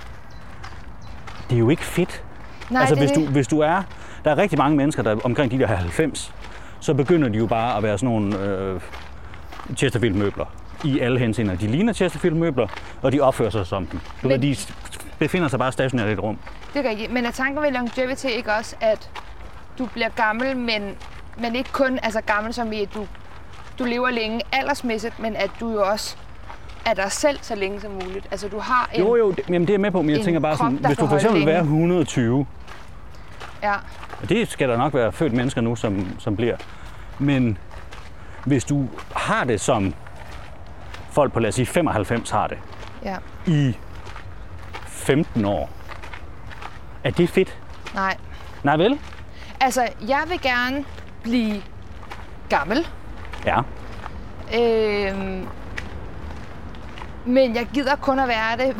det er jo ikke fedt. Nej, altså hvis du er, der er rigtig mange mennesker, der omkring de der 90, så begynder de jo bare at være sådan nogle Chesterfield-møbler. I alle henseender. De ligner Chesterfield-møbler, og de opfører sig som dem. De befinder sig bare stationært i et rum. Det er rigtigt. Men er tanken ved longevity ikke også, at du bliver gammel, men men ikke kun altså gammel som i, at du lever længe aldersmæssigt, men at du jo også er dig selv så længe som muligt. Altså du har en jamen, det er jeg med på, men jeg tænker bare sådan, krop, hvis du for eksempel længe. være 120, Ja. og det skal der nok være født mennesker nu, som bliver, men hvis du har det som folk på, lad os sige, 95 har det, Ja. i 15 år, er det fedt? Nej. Nej vel? Altså, jeg vil gerne blive gammel. Ja. Men jeg gider kun at være det,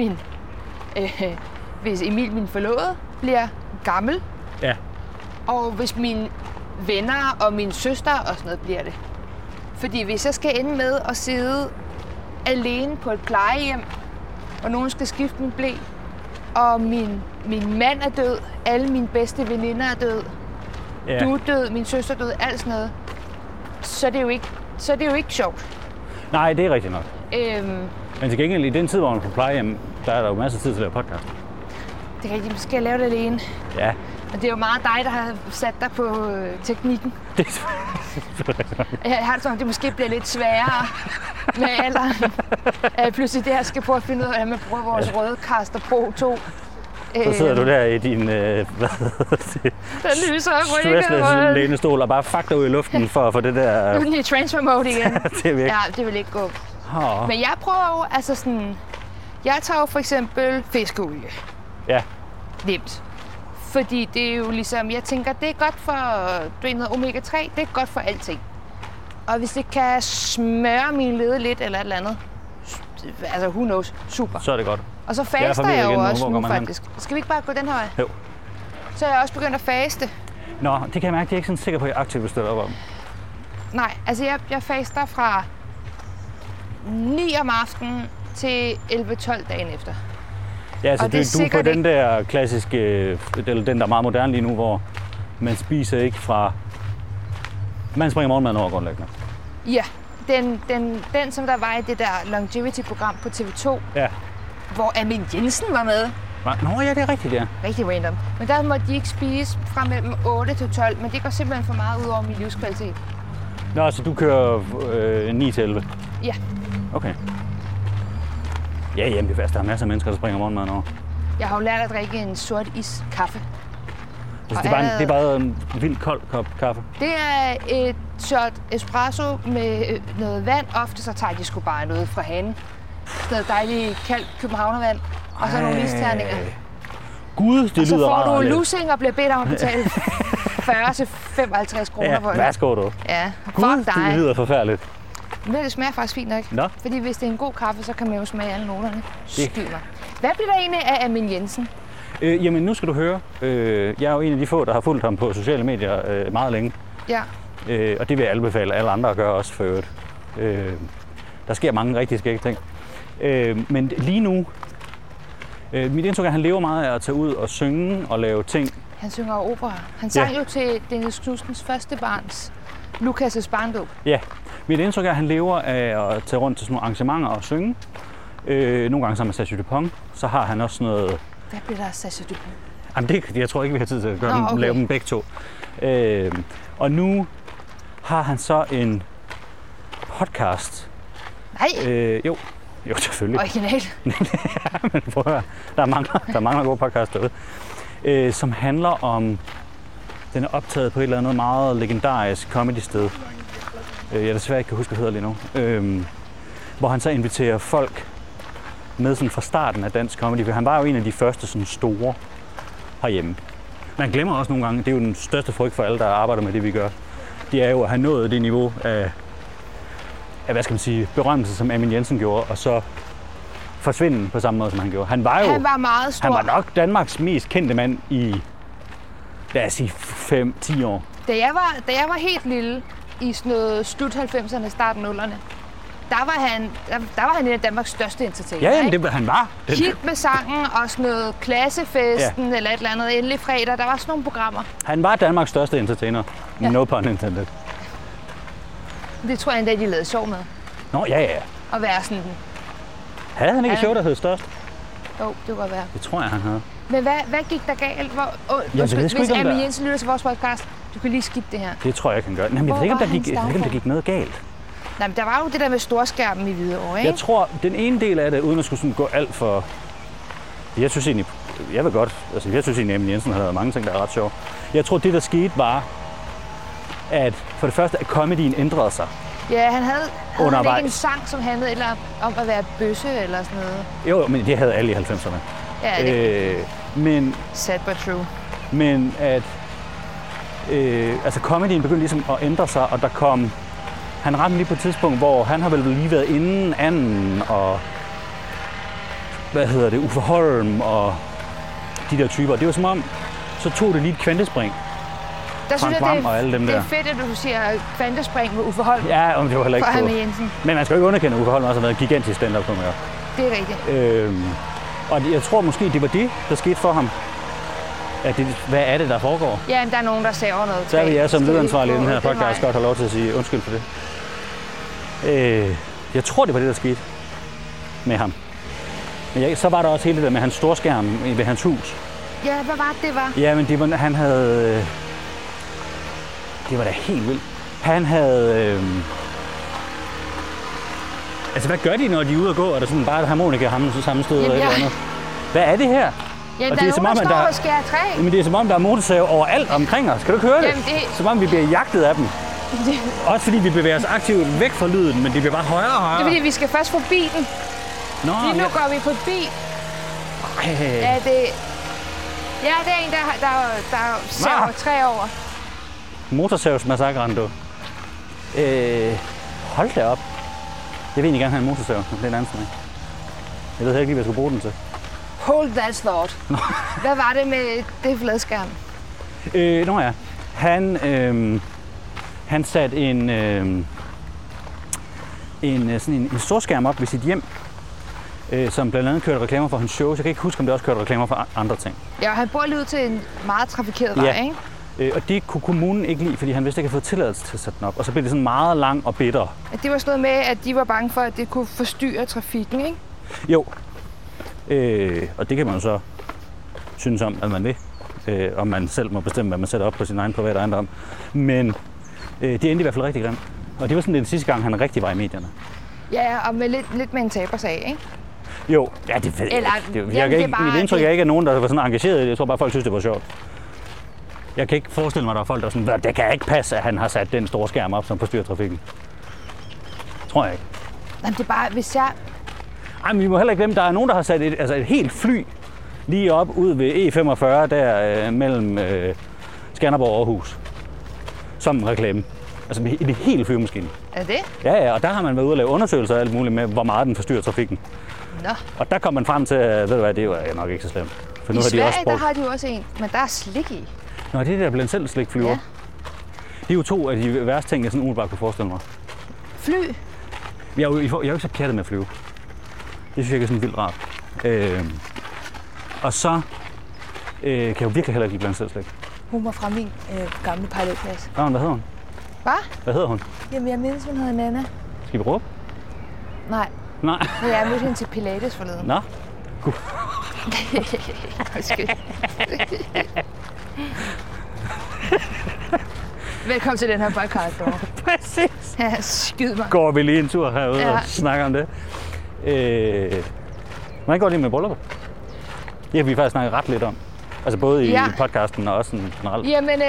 hvis Emil, min forlovede, bliver gammel. Ja. Og hvis mine venner og min søster og sådan noget bliver det. Fordi hvis jeg skal ende med at sidde alene på et plejehjem, og nogen skal skifte min ble, og min mand er død, alle mine bedste veninder er død, Ja. du er død, min søster er død, alt sådan noget, så er det jo ikke sjovt. Nej, det er rigtigt nok. Øhm, Men til gengæld, i den tid, hvor man er på plejehjem, der er der jo masser af tid til at lave podcast. det er rigtigt, man skal lave det alene. Ja. Og det er jo meget dig, der har sat dig på teknikken. Det Jeg har det sådan, at det måske bliver lidt sværere med alderen. Pludselig det her skal prøve at finde ud af, hvordan man bruger vores Rodecaster Pro 2. så sidder du der i din Den lyser stressless lænestol og bare fakter ud i luften for at få det der... Nu er den i transfer mode igen. det er virkelig. Ja, det vil ikke gå. Oh. Men jeg prøver jo, altså sådan... Jeg tager jo for eksempel fiskeolie. Ja. Nemt. Fordi det er jo ligesom, jeg tænker, det er godt for, du ved, noget omega-3, det er godt for alting. Og hvis det kan smøre min lede lidt eller et eller andet, altså who knows, super. Så er det godt. Og så Jeg er faster forvirret jeg jo igen nu. også Hvor nu går man hen? faktisk. Skal vi ikke bare gå den her vej? Jo. Så er jeg også begyndt at faste. Nå, det kan jeg mærke, det er ikke sådan sikker på, at jeg aktivt vil støtte op om. Nej, altså jeg faster fra 9 om aftenen til 11-12 dagen efter. Ja, altså Og det er du er på sikkert den der klassiske, eller den der er meget moderne lige nu, hvor man spiser ikke fra... Man springer morgenmaden over grundlæggende. Ja, den som der var i det der longevity-program på TV2, Ja. hvor Amin Jensen var med. Nå ja, det er rigtigt, ja. Rigtig random. Men der måtte de ikke spise fra mellem 8 til 12, men det går simpelthen for meget ud over min livskvalitet. Nå, altså du kører 9 til 11? Ja. Okay. Ja, jamen det er fast. Der er masser af mennesker, der springer morgenmaden over. Jeg har jo lært at drikke en sort iskaffe. Altså, det er bare en vild kold kop kaffe. Det er et shot espresso med noget vand. Ofte så tager de sgu bare noget fra hanen. Noget dejligt kaldt københavnervand. Og så nogle isterninger. Gud, det Og så lyder får du rart. lussing og bliver bedt om at betale 40-55 kroner Ja, for det. værsgo du. Ja, Gud, fuck det dig. lyder forfærdeligt. Men det smager faktisk fint nok. Nå. Fordi hvis det er en god kaffe, så kan man jo smage alle noterne. Skyd mig. Hvad bliver der egentlig af Amin Jensen? Jamen, nu skal du høre. Jeg er jo en af de få, der har fulgt ham på sociale medier meget længe. Ja. Og det vil jeg anbefale alle andre at gøre også for øvrigt. Der sker mange rigtig skægge ting. Men lige nu, mit indtryk er, at han lever meget af at tage ud og synge og lave ting. Han synger opera. Han sang jo til Dennis Knudsens første barns, Lukas' barndåb. Ja, mit indtryk er, at han lever af at tage rundt til sådan nogle arrangementer og synge. Nogle gange sammen med Sacha Dupont. Så har han også noget... Hvad bliver der af Sacha Dupont? Jamen det, jeg tror ikke, vi har tid til at gøre Nå, okay. lave dem begge to. Og nu har han så en podcast. Nej, Jo, selvfølgelig. original. Men prøv at høre, der er mange gode podcasts derude, som handler om, den er optaget på et eller andet meget legendarisk comedy-sted. Jeg desværre ikke kan huske, hvad det hedder lige nu. Hvor han så inviterer folk med sådan fra starten af dansk comedy, for han var jo en af de første sådan store herhjemme. Man glemmer også nogle gange, det er jo den største frygt for alle, der arbejder med det, vi gør. Det er jo at have nået det niveau af hvad skal man sige, berømmelse, som Amin Jensen gjorde, og så forsvinde på samme måde, som han gjorde. Han var meget stor. Han var nok Danmarks mest kendte mand i, lad os sige, 5-10 år. Da jeg var helt lille, i sådan noget slut 90'erne, start 0'erne, der var han en af Danmarks største entertainer. Ja, jamen, det han var. Hit med sangen og sådan noget Klassefesten eller et eller andet, Endelig fredag. Der var sådan nogle programmer. Han var Danmarks største entertainer. Ja. No pun intended. Det tror jeg endda, de lavede sjov med. Nå, ja. At være sådan... Havde han ikke et show, der hed Størst? Jo, det kunne godt være. Det tror jeg, han havde. Men hvad gik der galt? ved sgu Hvis ikke, om Amin der- Jensen lytter til vores podcast, du kan lige skippe det her. Det tror jeg, jeg kan gøre. Nej, men jeg Hvor ved ikke, om var der gik, hans jeg ved ikke, om der downfall? gik noget galt. Nej, men der var jo det der med storskærmen i Hvidovre, ikke? Jeg tror, den ene del af det, uden at skulle sådan gå alt for... Jeg synes egentlig, Amin Jensen har lavet mange ting, der er ret sjove. Jeg tror, det der skete var, at for det første, at comedyen ændrede sig. Ja, han havde han Undervejs. ikke en sang, som handlede eller om at være bøsse eller sådan noget. Jo, men det havde alle i 90'erne. Ja, det Men sad but true. Men at altså comedyen begyndte ligesom at ændre sig, og der kom... Han ramte lige på et tidspunkt, hvor han har vel lige været inden anden, og Uffe Holm og de der typer. Det var som om, så tog det lige et kvantespring. Der synes Frank jeg, Hvam og alle dem det er der. fedt, at du siger kvantespring med Uffe Holm Ja, og det var heller ikke for på. Amin Jensen. Men man skal jo ikke underkende, at Uffe Holm også har været en gigantisk stand-up-komiker. Det er rigtigt. Og jeg tror måske, det var det, der skete for ham. At det, hvad er det, der foregår? Ja, men der er nogen, der saver noget. Så er vi som ledansvarlige i den her Det er podcast mig. godt have lov til at sige undskyld for det. Jeg tror, det var det, der skete med ham. Men så var der også hele det der med hans storskærm ved hans hus. Ja, hvad var det var? Ja, men det var, han havde... Det var da helt vildt. Han havde... Altså, hvad gør de, når de er ude at gå? Er der sådan bare et harmonika samme sted eller et eller andet? Hvad er det her? Jamen, Og der det er er som nogen, der om, står at der- og skærer træ. Men det er som om, der er motorsave overalt omkring os. Kan du ikke høre det? Jamen, det- Som om vi bliver jagtet af dem. Også fordi vi bevæger os aktivt væk fra lyden, men det bliver bare højere og højere. Det er fordi, vi skal først forbi den. Nå, Lige nu går vi forbi. Ja, det er en, der saver træ over. Motorsavsmassakren, du. Hold da op. Jeg vil egentlig gerne have en motorsav, men det er en anden snak. Jeg ved heller ikke lige, hvad jeg skulle bruge den til. Hold that thought. Hvad var det med det fladskærm? Nå ja. Han satte en storskærm op ved sit hjem, som blandt andet kørte reklamer for hans shows. Jeg kan ikke huske, om det også kørte reklamer for andre ting. Ja, han bor lige ud til en meget trafikeret vej, Ja. ikke? Og det kunne kommunen ikke lide, fordi han vidste ikke, at han havde fået tilladelse til at sætte den op. Og så blev det sådan meget lang og bitter. Det var sådan noget med, at de var bange for, at det kunne forstyrre trafikken, ikke? Jo. Og det kan man jo så synes om, at man vil. Om man selv må bestemme, hvad man sætter op på sin egen private ejendom. Men det endte i hvert fald rigtig grimt. Og det var sådan den sidste gang, han rigtig var i medierne. Ja, og med lidt med en tabersag, ikke? Jo, ja, det ved jeg Eller- ikke. jamen, Jeg kan det er ikke. bare- Mit indtryk det- er ikke, at nogen, der var sådan engageret i det. Jeg tror bare, folk synes, det var sjovt. Jeg kan ikke forestille mig, at der er folk, der er sådan, det kan ikke passe, at han har sat den store skærm op, som forstyrrer trafikken. Tror jeg ikke. Jamen, det er bare, hvis jeg... Ej, men vi må heller ikke glemme, der er nogen, der har sat et helt fly lige op ud ved E45, der mellem Skanderborg og Aarhus. Som reklame. Altså en helt flyvemaskine. Er det? Ja, og der har man været ude og lave undersøgelser og alt muligt med, hvor meget den forstyrrer trafikken. Nå. Og der kom man frem til, ved du hvad, det var nok ikke så slemt. For I nu har de Sverige, også der brugt... har de jo også en, men der er slik i. Nå, det er der blandt selv slikflyver. Ja. Det er jo to af de værste ting, jeg sådan umiddelbart kunne forestille mig. Fly. Jeg er jo ikke så pjattet med at flyve. Det synes jeg ikke er sådan vildt rart. Og så kan jeg jo virkelig heller ikke lide blandt selv slik. Hun var fra min gamle parallelklasse. Hvad hedder hun? Hvad? Hvad hedder hun? Jamen, jeg mindes, hun hedder Nana. Skal vi råbe? Nej, Nej. men jeg mødte hende til Pilates forleden. Nå. Undskyld. Velkommen til den her podcast, dog. Præcis. Ja, skyd mig. Går vi lige en tur herude Ja. og snakker om det. Hvordan går det med bryllupet? Det har vi faktisk snakket ret lidt om. Altså både i Ja. podcasten og også sådan generelt. Jamen,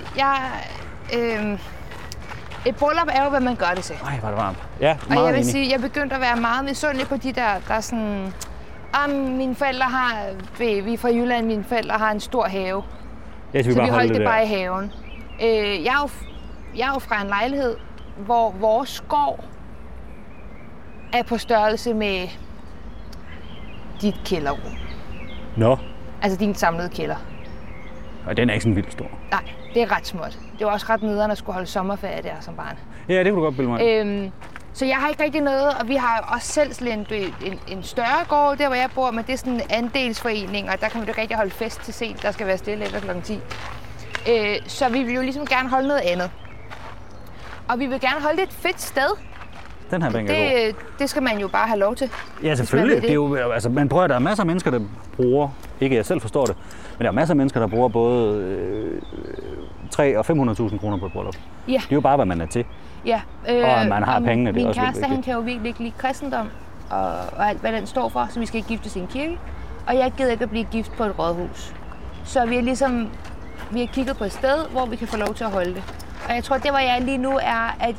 et bryllup er jo, hvad man gør det til. Ej, var det varmt. Ja, Og meget jeg vil enig. sige, jeg begyndte at være meget misundelig på de der er sådan... Mine forældre har... Vi er fra Jylland, mine forældre har en stor have. Ja, så vi Så bare vi holde holdt det der. bare i haven. Jeg er jo fra en lejlighed, hvor vores skov er på størrelse med dit kælderrum. Nå, Altså din samlede kælder. og den er ikke sådan vildt stor. Nej, det er ret småt. Det var også ret nederen at skulle holde sommerferie der som barn. Ja, det kunne du godt bilde mig. ind. Så jeg har ikke rigtig noget, og vi har også selv sådan en større gård, der hvor jeg bor, men det er sådan en andelsforening, og der kan vi jo ikke rigtig holde fest til sent, der skal være stille efter kl. 10. Så vi vil jo ligesom gerne holde noget andet. Og vi vil gerne holde det et fedt sted. Den her bænk er god. Det skal man jo bare have lov til. Ja, selvfølgelig. Det er jo, altså, man prøver, der er masser af mennesker, der bruger, ikke jeg selv forstår det, men der er masser af mennesker, der bruger både 300.000 og 500.000 kroner på et bryllup. Ja. Det er jo bare, hvad man er til. Ja. Og man har pengene, det er også min kæreste, vigtigt. han kan jo virkelig ikke lide kristendom og alt, hvad den står for, så vi skal ikke giftes i en kirke. Og jeg gider ikke at blive gift på et rådhus. Så vi har kigget på et sted, hvor vi kan få lov til at holde det. Og jeg tror, det hvor jeg lige nu er, at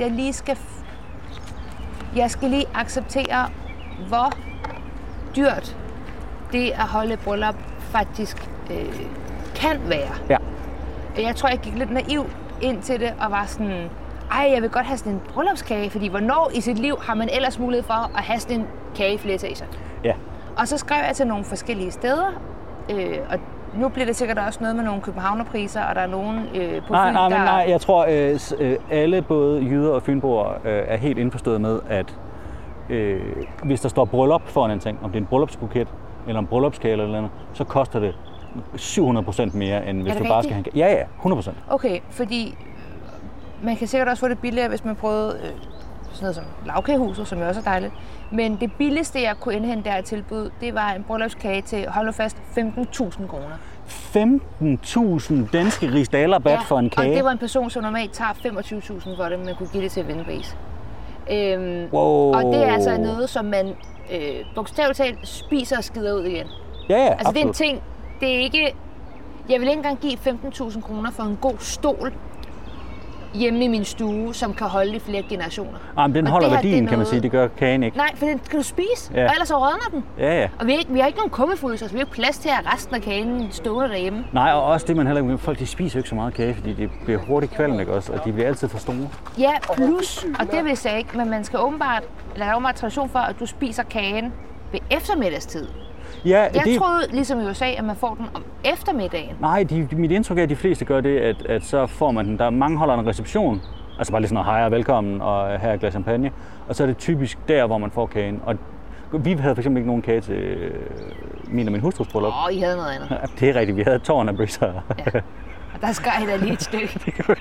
jeg skal lige acceptere, hvor dyrt det at holde et bryllup faktisk kan være. Ja. Jeg tror, jeg gik lidt naiv ind til det og var sådan, jeg vil godt have sådan en bryllupskage, fordi hvornår i sit liv har man ellers mulighed for at have sådan en kage i flere etager? Ja. Og så skrev jeg til nogle forskellige steder, og nu bliver det sikkert også noget med nogle københavnerpriser, og der er nogen på Fyn, Nej, jeg tror, alle, både jyder og fynboer, er helt indforstået med, at hvis der står bryllup foran en ting, om det er en bryllupsbuket eller en bryllupskage eller noget, så koster det 700% mere, end hvis du bare skal have en. Ja, 100%. Okay, fordi man kan sikkert også få det billigere, hvis man prøvede sådan noget som lavkagehuset, som jo også er dejligt. Men det billigste, jeg kunne indhente der tilbud, det var en bryllupskage til, hold nu fast, 15.000 kroner. 15.000 danske rigsdaler for en kage? Og det var en person, som normalt tager 25.000 for det, men man kunne give det til Vindbase. Wow. Og det er altså noget, som man bogstaveligt talt spiser og skider ud igen. Ja, altså absolut. det er en ting, det er ikke. Jeg vil ikke engang give 15.000 kroner for en god stol hjemme i min stue, som kan holde i flere generationer. Men den holder værdien, kan man sige. Det gør kagen ikke. Nej, for den kan du spise, ja. Og ellers så rådner den. Ja. Og vi har ikke nogen kummefryser, så vi har ikke plads til at resten af kagen stående derhjemme. Nej, og også det, man heller ikke. Folk de spiser jo ikke så meget kage, fordi det bliver hurtigt kvalmt, ikke også? Og de bliver altid for store. Ja, plus, og det vil jeg ikke, men man skal åbenbart tradition for, at du spiser kagen ved eftermiddagstid. Ja, jeg troede, ligesom i USA, at man får den om eftermiddagen. Nej, mit indtryk er, at de fleste gør det, at så får man den. Der er mange holder en reception, altså bare lige sådan noget, hej og velkommen, og her er et glas champagne. Og så er det typisk der, hvor man får kagen. Og vi havde fx ikke nogen kage til min og min hustrus bryllup. I havde noget andet. Det er rigtigt, vi havde tårn af bryser. Ja. Og der skar jeg da lige et stykke.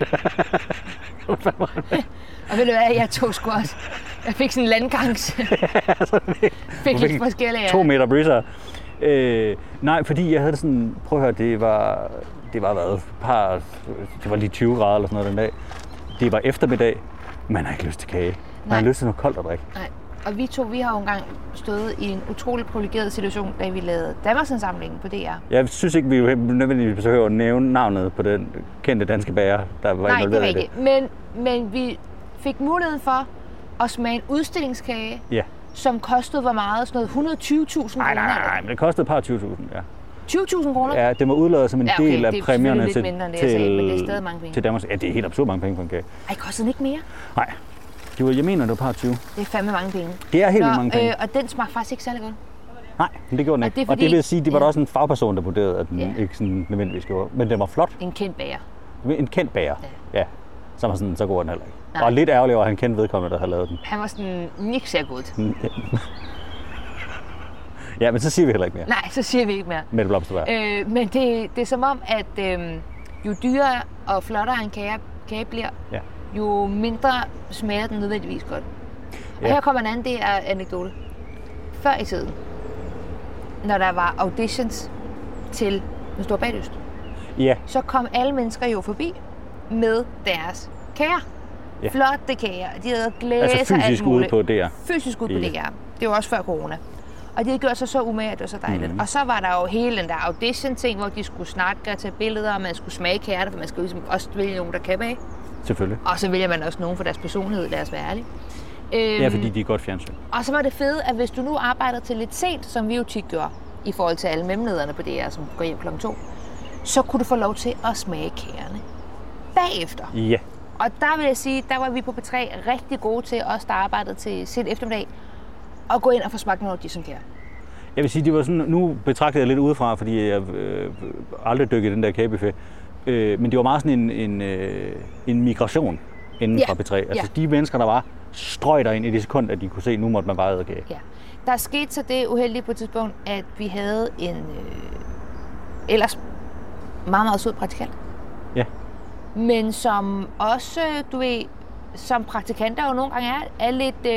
Og ved du hvad, jeg tog sgu også. Jeg fik sådan en landgangs. Fik lidt forskellige. 2 meter bryser. Nej, fordi jeg havde sådan, prøv at høre, det var hvad, det var lige 20 grader eller sådan noget den dag. Det var eftermiddag, man har ikke lyst til kage. Man har lyst til noget koldt at drikke. Nej, og vi har jo engang stået i en utrolig privilegeret situation, da vi lavede Danmarksindsamlingen på DR. Jeg synes ikke, vi nødvendigvis behøver at nævne navnet på den kendte danske bager, der var involveret i det. Nej, det er rigtigt. Men vi fik muligheden for at smage en udstillingskage, som kostede hvor meget? Sådan noget 120.000 kroner? Nej, men det kostede et par 20.000, ja. 20.000 kroner? Ja, det var udladet som en del af præmierne til, men det er stadig mange penge. Til Danmark. Ja, det er helt absurd mange penge for en kage. Kostede den ikke mere? Nej, jeg mener, det var par 20. Det er fandme mange penge. Det er helt mange penge. Og den smagte faktisk ikke særlig godt. Nej, men det gjorde den ikke. Og det vil sige, det var der også en fagperson, der vurderede, at den ikke sådan nødvendigvis gjorde. Men den var flot. En kendt bager. En kendt bager, ja. Så var sådan, så går den heller ikke. Nej. Og lidt ærgerlig over, at han kendte vedkommende, der havde lavet den. Han var sådan, ikke så godt. Ja, men så siger vi heller ikke mere. Nej, så siger vi ikke mere. Med blomsterbær. Men det er som om, at jo dyrere og flottere en kage bliver, jo mindre smager den nødvendigvis godt. Og her kommer en anden del af anekdote. Før i tiden, når der var auditions til Den Store Bagdyst, så kom alle mennesker jo forbi med deres kager. Ja. Flotte kager. De havde glædet sig altså fysisk ude på DR. Fysisk ude på DR. Det var også før corona. Og de havde gjort sig så umage, at det var så dejligt. Og så var der jo hele den der audition-ting, hvor de skulle snakke og tage billeder, og man skulle smage kærter, for man skulle ligesom også vælge nogen, der kan bage. Selvfølgelig. Og så vælger man også nogen for deres personlighed, lad os være ærlige. Ja, fordi de er godt fjernsyn. Og så var det fede, at hvis du nu arbejder til lidt sent, som vi jo tit gør, i forhold til alle mellemlederne på DR, som går hjem kl. 2, så kunne du få lov til at smage kagerne bagefter. Ja. Og der vil jeg sige, der var vi på P3 rigtig gode til, os der arbejdede til sent eftermiddag, at gå ind og få smagt nogle auditionkager. Jeg vil sige, det var sådan, nu betragtede jeg lidt udefra, fordi jeg aldrig dykkede i den der kagebuffet. Men det var meget sådan en migration inden fra P3. Altså de mennesker, der var, strøg der ind i det sekund, at de kunne se, nu måtte man bare æde kage. Ja. Der skete så det uheldige på et tidspunkt, at vi havde en ellers meget, meget sød praktikant. Ja. Men som også, du ved, som praktikanter jo nogle gange er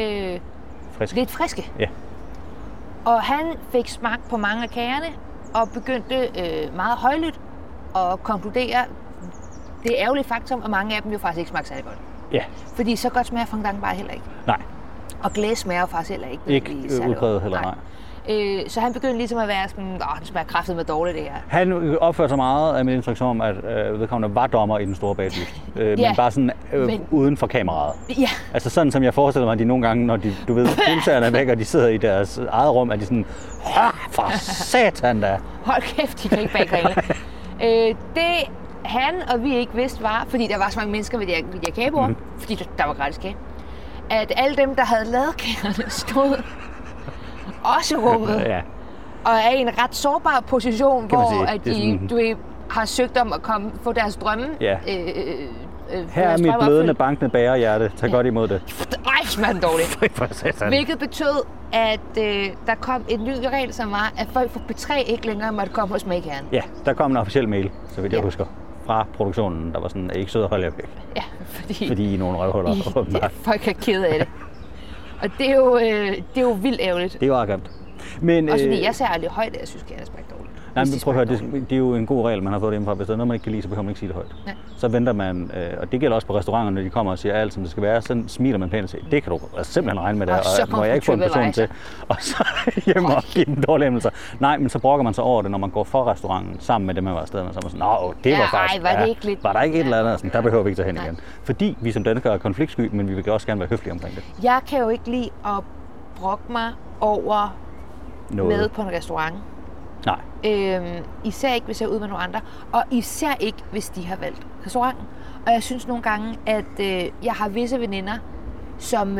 lidt friske. Ja. Og han fik smagt på mange af kagerne, og begyndte meget højlydt at konkludere det ærgerlige faktum, at mange af dem jo faktisk ikke smagte særlig godt. Ja. Fordi så godt smager fondant bare heller ikke. Nej. Og glæs smager jo faktisk heller ikke. Ikke udpræget heller, nej. Så han begyndte ligesom at være sådan, det smager kraftigt med dårligt det her. Han opførte sig meget af mit indtryk som om, at vedkommende var dommer i den store baglyst. Men bare sådan uden for kameraet. Ja. Altså sådan, som jeg forestiller mig, at de nogle gange, når de, du ved, deltagerne er væk, og de sidder i deres eget rum, at de sådan, for satan da. Hold kæft, de kan ikke bage kringle. Det han og vi ikke vidste var, fordi der var så mange mennesker ved de her kagebord, fordi der var gratis kage, at alle dem, der havde lavet kagerne, stod også rummet. Ja. Og er i en ret sårbar position, hvor at de har søgt om at få deres drømme. Ja. Her er mit blødende, bankende bagerhjerte. Tag godt imod det. Ej, smager den dårligt. Hvilket betød, at der kom en ny regel, som var, at folk fra P3 ikke længere måtte komme hos Magekæren. Ja, der kom en officiel mail, så vidt jeg husker, fra produktionen, der var sådan, ikke sød og hold jer væk. Ja, fordi I er nogle røvhuller. Folk er kede af det. Og det er jo vildt ærgerligt. Det er jo arrogant. Men, også fordi jeg ser aldrig højt, at jeg synes, at det smager dårligt. Nej, men prøv at høre, det er jo en god regel, man har fået det hjemmefra. Hvis der er noget, man ikke kan lide, så behøver man ikke sige det højt. Nej. Så venter man, og det gælder også på restauranter, når de kommer og siger alt, som det skal være, så smiler man pænt og siger, det kan du simpelthen regne med det, og må jeg ikke få en person til, og så hjemme og give dem dårlige emmelser. Nej, men så brokker man sig over det, når man går for restauranten sammen med dem, man var afsted med, så man sådan, det var faktisk, var der ikke et eller andet, sådan, der behøver vi ikke tage hen igen. Fordi vi som danskere er konfliktsky, men vi vil også gerne være høflige omkring det. Jeg kan jo ikke lide at brokke mig over med på en restaurant. Nej. Især ikke, hvis jeg er ude med nogle andre. Og især ikke, hvis de har valgt restauranten. Og jeg synes nogle gange, at jeg har visse veninder, som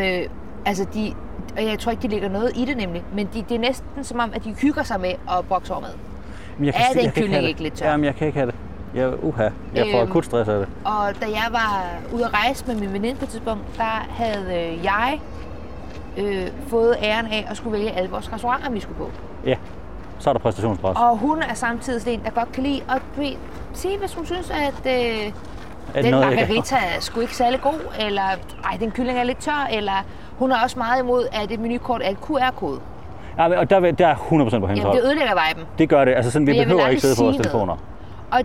og jeg tror ikke, de lægger noget i det nemlig, men det er næsten som om, at de hygger sig med at brokse over mad. Er den kylling ikke lidt tør? Jamen, jeg kan ikke have det. Jeg får akut stress af det. Og da jeg var ude at rejse med min veninde på et tidspunkt, der havde jeg fået æren af at skulle vælge alle vores restauranter, vi skulle på. Ja, så er der præstationspres. Og hun er samtidig en, der godt kan lide at sige, hvis hun synes, at den margarita er sgu ikke særlig god, eller den kylling er lidt tør, eller hun er også meget imod, at et menukort er et QR-kode. Ja, og der er 100% på hendes hold. Jamen, det ødelægger viben. Det gør det. Altså sådan, vi behøver ikke sidde på vores telefoner. Og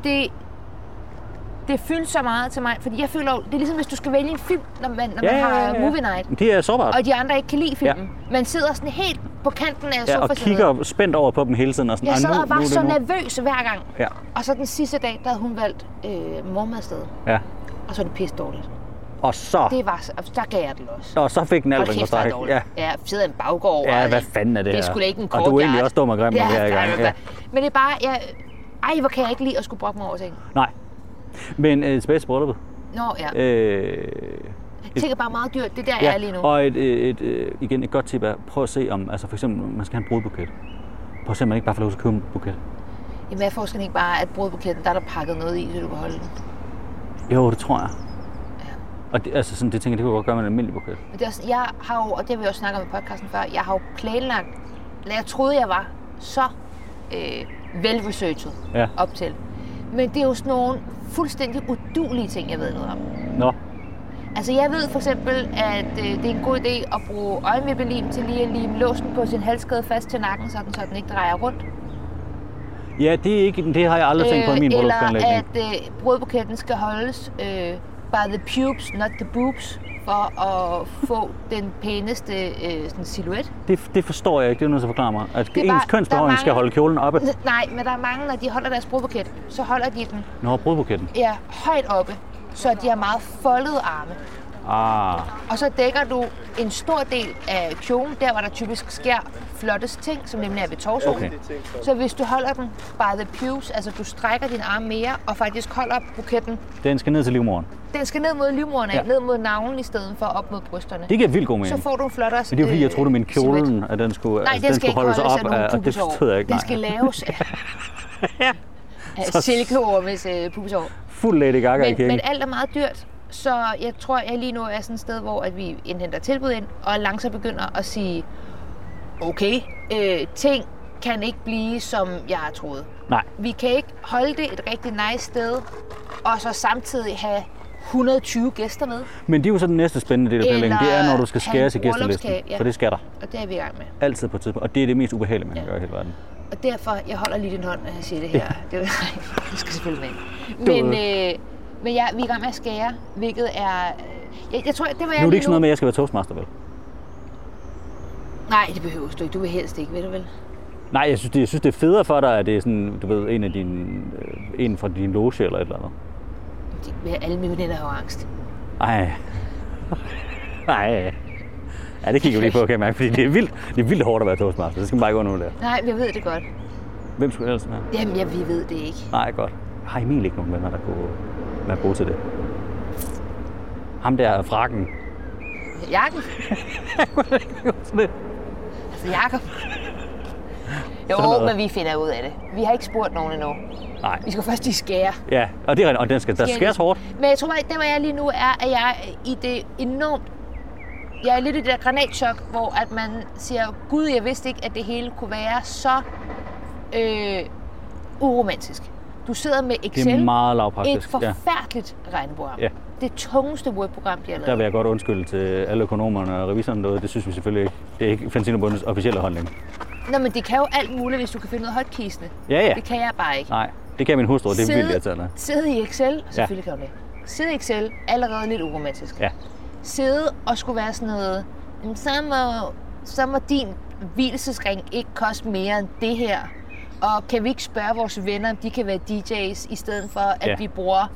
det fyldte så meget til mig, fordi jeg føler, det er ligesom hvis du skal vælge en film, når man har movie night. Det er sårbart. Og de andre ikke kan lide filmen. Ja. Man sidder sådan helt på kanten af sofasædet. Og kigger spændt over på dem hele tiden. Og sådan, jeg sad og var så nervøs hver gang. Ja. Og så den sidste dag, der havde hun valgt mormadstedet. Ja. Og så er det pisse dårligt. Og så... Der gav jeg den også. Og så fik den alt på stræk. Ja, sidder en baggård. Ja, hvad fanden er det her? Det er sgu da ikke en kort. Og du er egentlig også dum og grim, når vi er i gang. Ja. Men det er bare, hvor kan jeg ikke lide at skulle brokke mig over ting. Nej. Men tilbage til brylluppet. Nå, ja. Ting er bare meget dyrt. Det er der, jeg er lige nu. Og igen, et godt tip er, prøv at se om, altså for eksempel, man skal have en brudbuket. Prøv at se, om man ikke bare får lov til at købe en buket. Jamen, hvad er forskellen ikke bare, at brudbuketten, der er der pakket noget i, så du kan holde den? Jo, det tror jeg. Ja. Og det, altså sådan, det tænker jeg, det kunne godt gøre med en almindelig buket. Men det er også, jeg har jo, og det har vi også snakket om i podcasten før, jeg har jo planlagt, jeg troede, jeg var så velresearchet op til. Men det er jo sådan nogle fuldstændig uduelige ting, jeg ved noget om. Nå. Altså jeg ved for eksempel, at det er en god idé at bruge øjenvippelim til lige at lime låsen på sin halskæde fast til nakken, så den ikke drejer rundt. Ja, det har jeg aldrig tænkt på i min bryllupsplanlægning. Eller at brudbuketten skal holdes by the pubes, not the boobs, for at få den pæneste silhuet. Det forstår jeg ikke, det er nødt til at forklare mig. At ens kønsbehåring skal holde kjolen oppe. Nej, men der er mange, når de holder deres brudbuket, så holder de den. Nå, brudbuketten? Ja, højt oppe, så de har meget foldede arme. Og så dækker du en stor del af kjolen, der hvor der typisk sker flottest ting, som nemlig er ved torsoen. Okay. Så hvis du holder den by the pubes, altså du strækker din arm mere og faktisk holder buketten. Den skal ned til livmoderen. Den skal ned mod livmoderen, ned mod navlen i stedet for op mod brysterne. Det giver vildt god mening. Så får du en flottere. Men det er jo fordi, jeg troede, min kjolen, at den skulle, nej, den skal holde sig op af det forstod jeg ikke. Den skal laves af silkeormes pubeshår. Fuld Lady Gaga i kirken. Men alt er meget dyrt. Så jeg tror, jeg lige nu er sådan et sted, hvor at vi indhenter tilbud ind, og langsomt begynder at sige, okay, ting kan ikke blive, som jeg har troet. Nej. Vi kan ikke holde det et rigtig nice sted, og så samtidig have 120 gæster med. Men det er jo så den næste spændende del af planlægningen. Det er, når du skal skære til gæstelisten. Ja. For det skal der. Og det er vi i gang med. Altid på et tidspunkt. Og det er det mest ubehagelige, man kan gøre i hele verden. Og derfor, jeg holder lige din hånd, når jeg siger det her. Det skal selvfølgelig med. Men ja, vi er i gang med at skære, hvilket er... Jeg tror, det var jeg nu er det ikke sådan noget med, at jeg skal være toastmaster, vel? Nej, det behøver du ikke. Du vil helst ikke, ved du vel? Nej, jeg synes, det er federe for dig, at det er sådan, du ved, en fra din loge eller et eller andet. Alle mine veninder har angst. Ej. Ja, det kigger vi lige på, kan jeg mærke, fordi det er vildt hårdt at være toastmaster. Det skal man bare ikke under der. Nej, jeg ved det godt. Hvem skulle ellers være? Jamen, vi ved det ikke. Nej, godt. Har Emil ikke nogen venner, der kunne være gode til det? Ham der frakken. Jakob? Altså, Jakob? Jo, men vi finder ud af det. Vi har ikke spurgt nogen endnu. Nej. Vi skal først lige skære. Ja, og det er rigtigt, og den skal der skæres hårdt. Men jeg tror, at der hvor jeg lige nu er, at jeg er i det enormt... Jeg er lidt i det der granatchok, hvor at man siger, gud, jeg vidste ikke, at det hele kunne være så uromantisk. Du sidder med Excel. Det er meget lavpraktisk. Et forfærdeligt regneprogram. Ja. Det tungeste Word-program, de har lavet. Der vil jeg godt undskylde til alle økonomerne og revisorerne derude. Det synes vi selvfølgelig ikke. Det er ikke Fanzinobundets officielle holdning. Nå, men det kan jo alt muligt, hvis du kan finde noget hotkisene. Ja. Det kan jeg bare ikke. Nej, det kan min hustru. Det er vildt irriterende. Sidde i Excel, selvfølgelig kan du det. Sidde i Excel, allerede lidt uromantisk. Ja. Sidde og skulle være sådan noget, så må din hvilesesring ikke koste mere end det her. Og kan vi ikke spørge vores venner, om de kan være DJ's, i stedet for, at vi bruger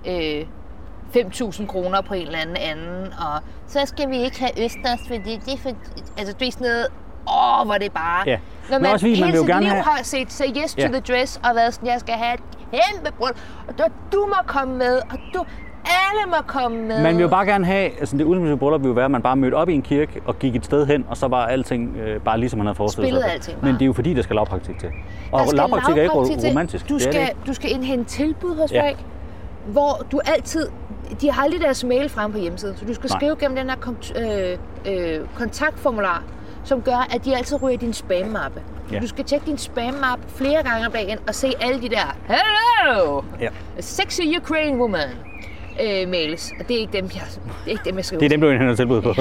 5.000 kroner på en eller anden. Og så skal vi ikke have østers, fordi det er for... Altså, det er sådan noget... hvor det bare... Ja. Når man også fordi, hele man sit liv have... har set Say Yes to the Dress, og været sådan, jeg skal have et kæmpe brud, og du må komme med, og alle må komme med. Man vil jo bare gerne have, altså det ultimative bryllup vil jo være, at man bare mødte op i en kirke og gik et sted hen, og så var alting bare ligesom man havde forestillet sig. Alting bare. Men det er jo fordi, der skal lavpraktik til. Og lavpraktik er ikke romantisk. Du skal indhente tilbud hos folk, hvor du altid... De har aldrig deres mail frem på hjemmesiden, så du skal skrive gennem den her kontaktformular, som gør, at de altid ryger din spam-mappe. Ja. Du skal tjekke din spam-mappe flere gange om dagen og se alle de der hello, sexy Ukraine woman mails. Og det er ikke dem, jeg skriver. Det er dem, du indhenter tilbud på. Ja.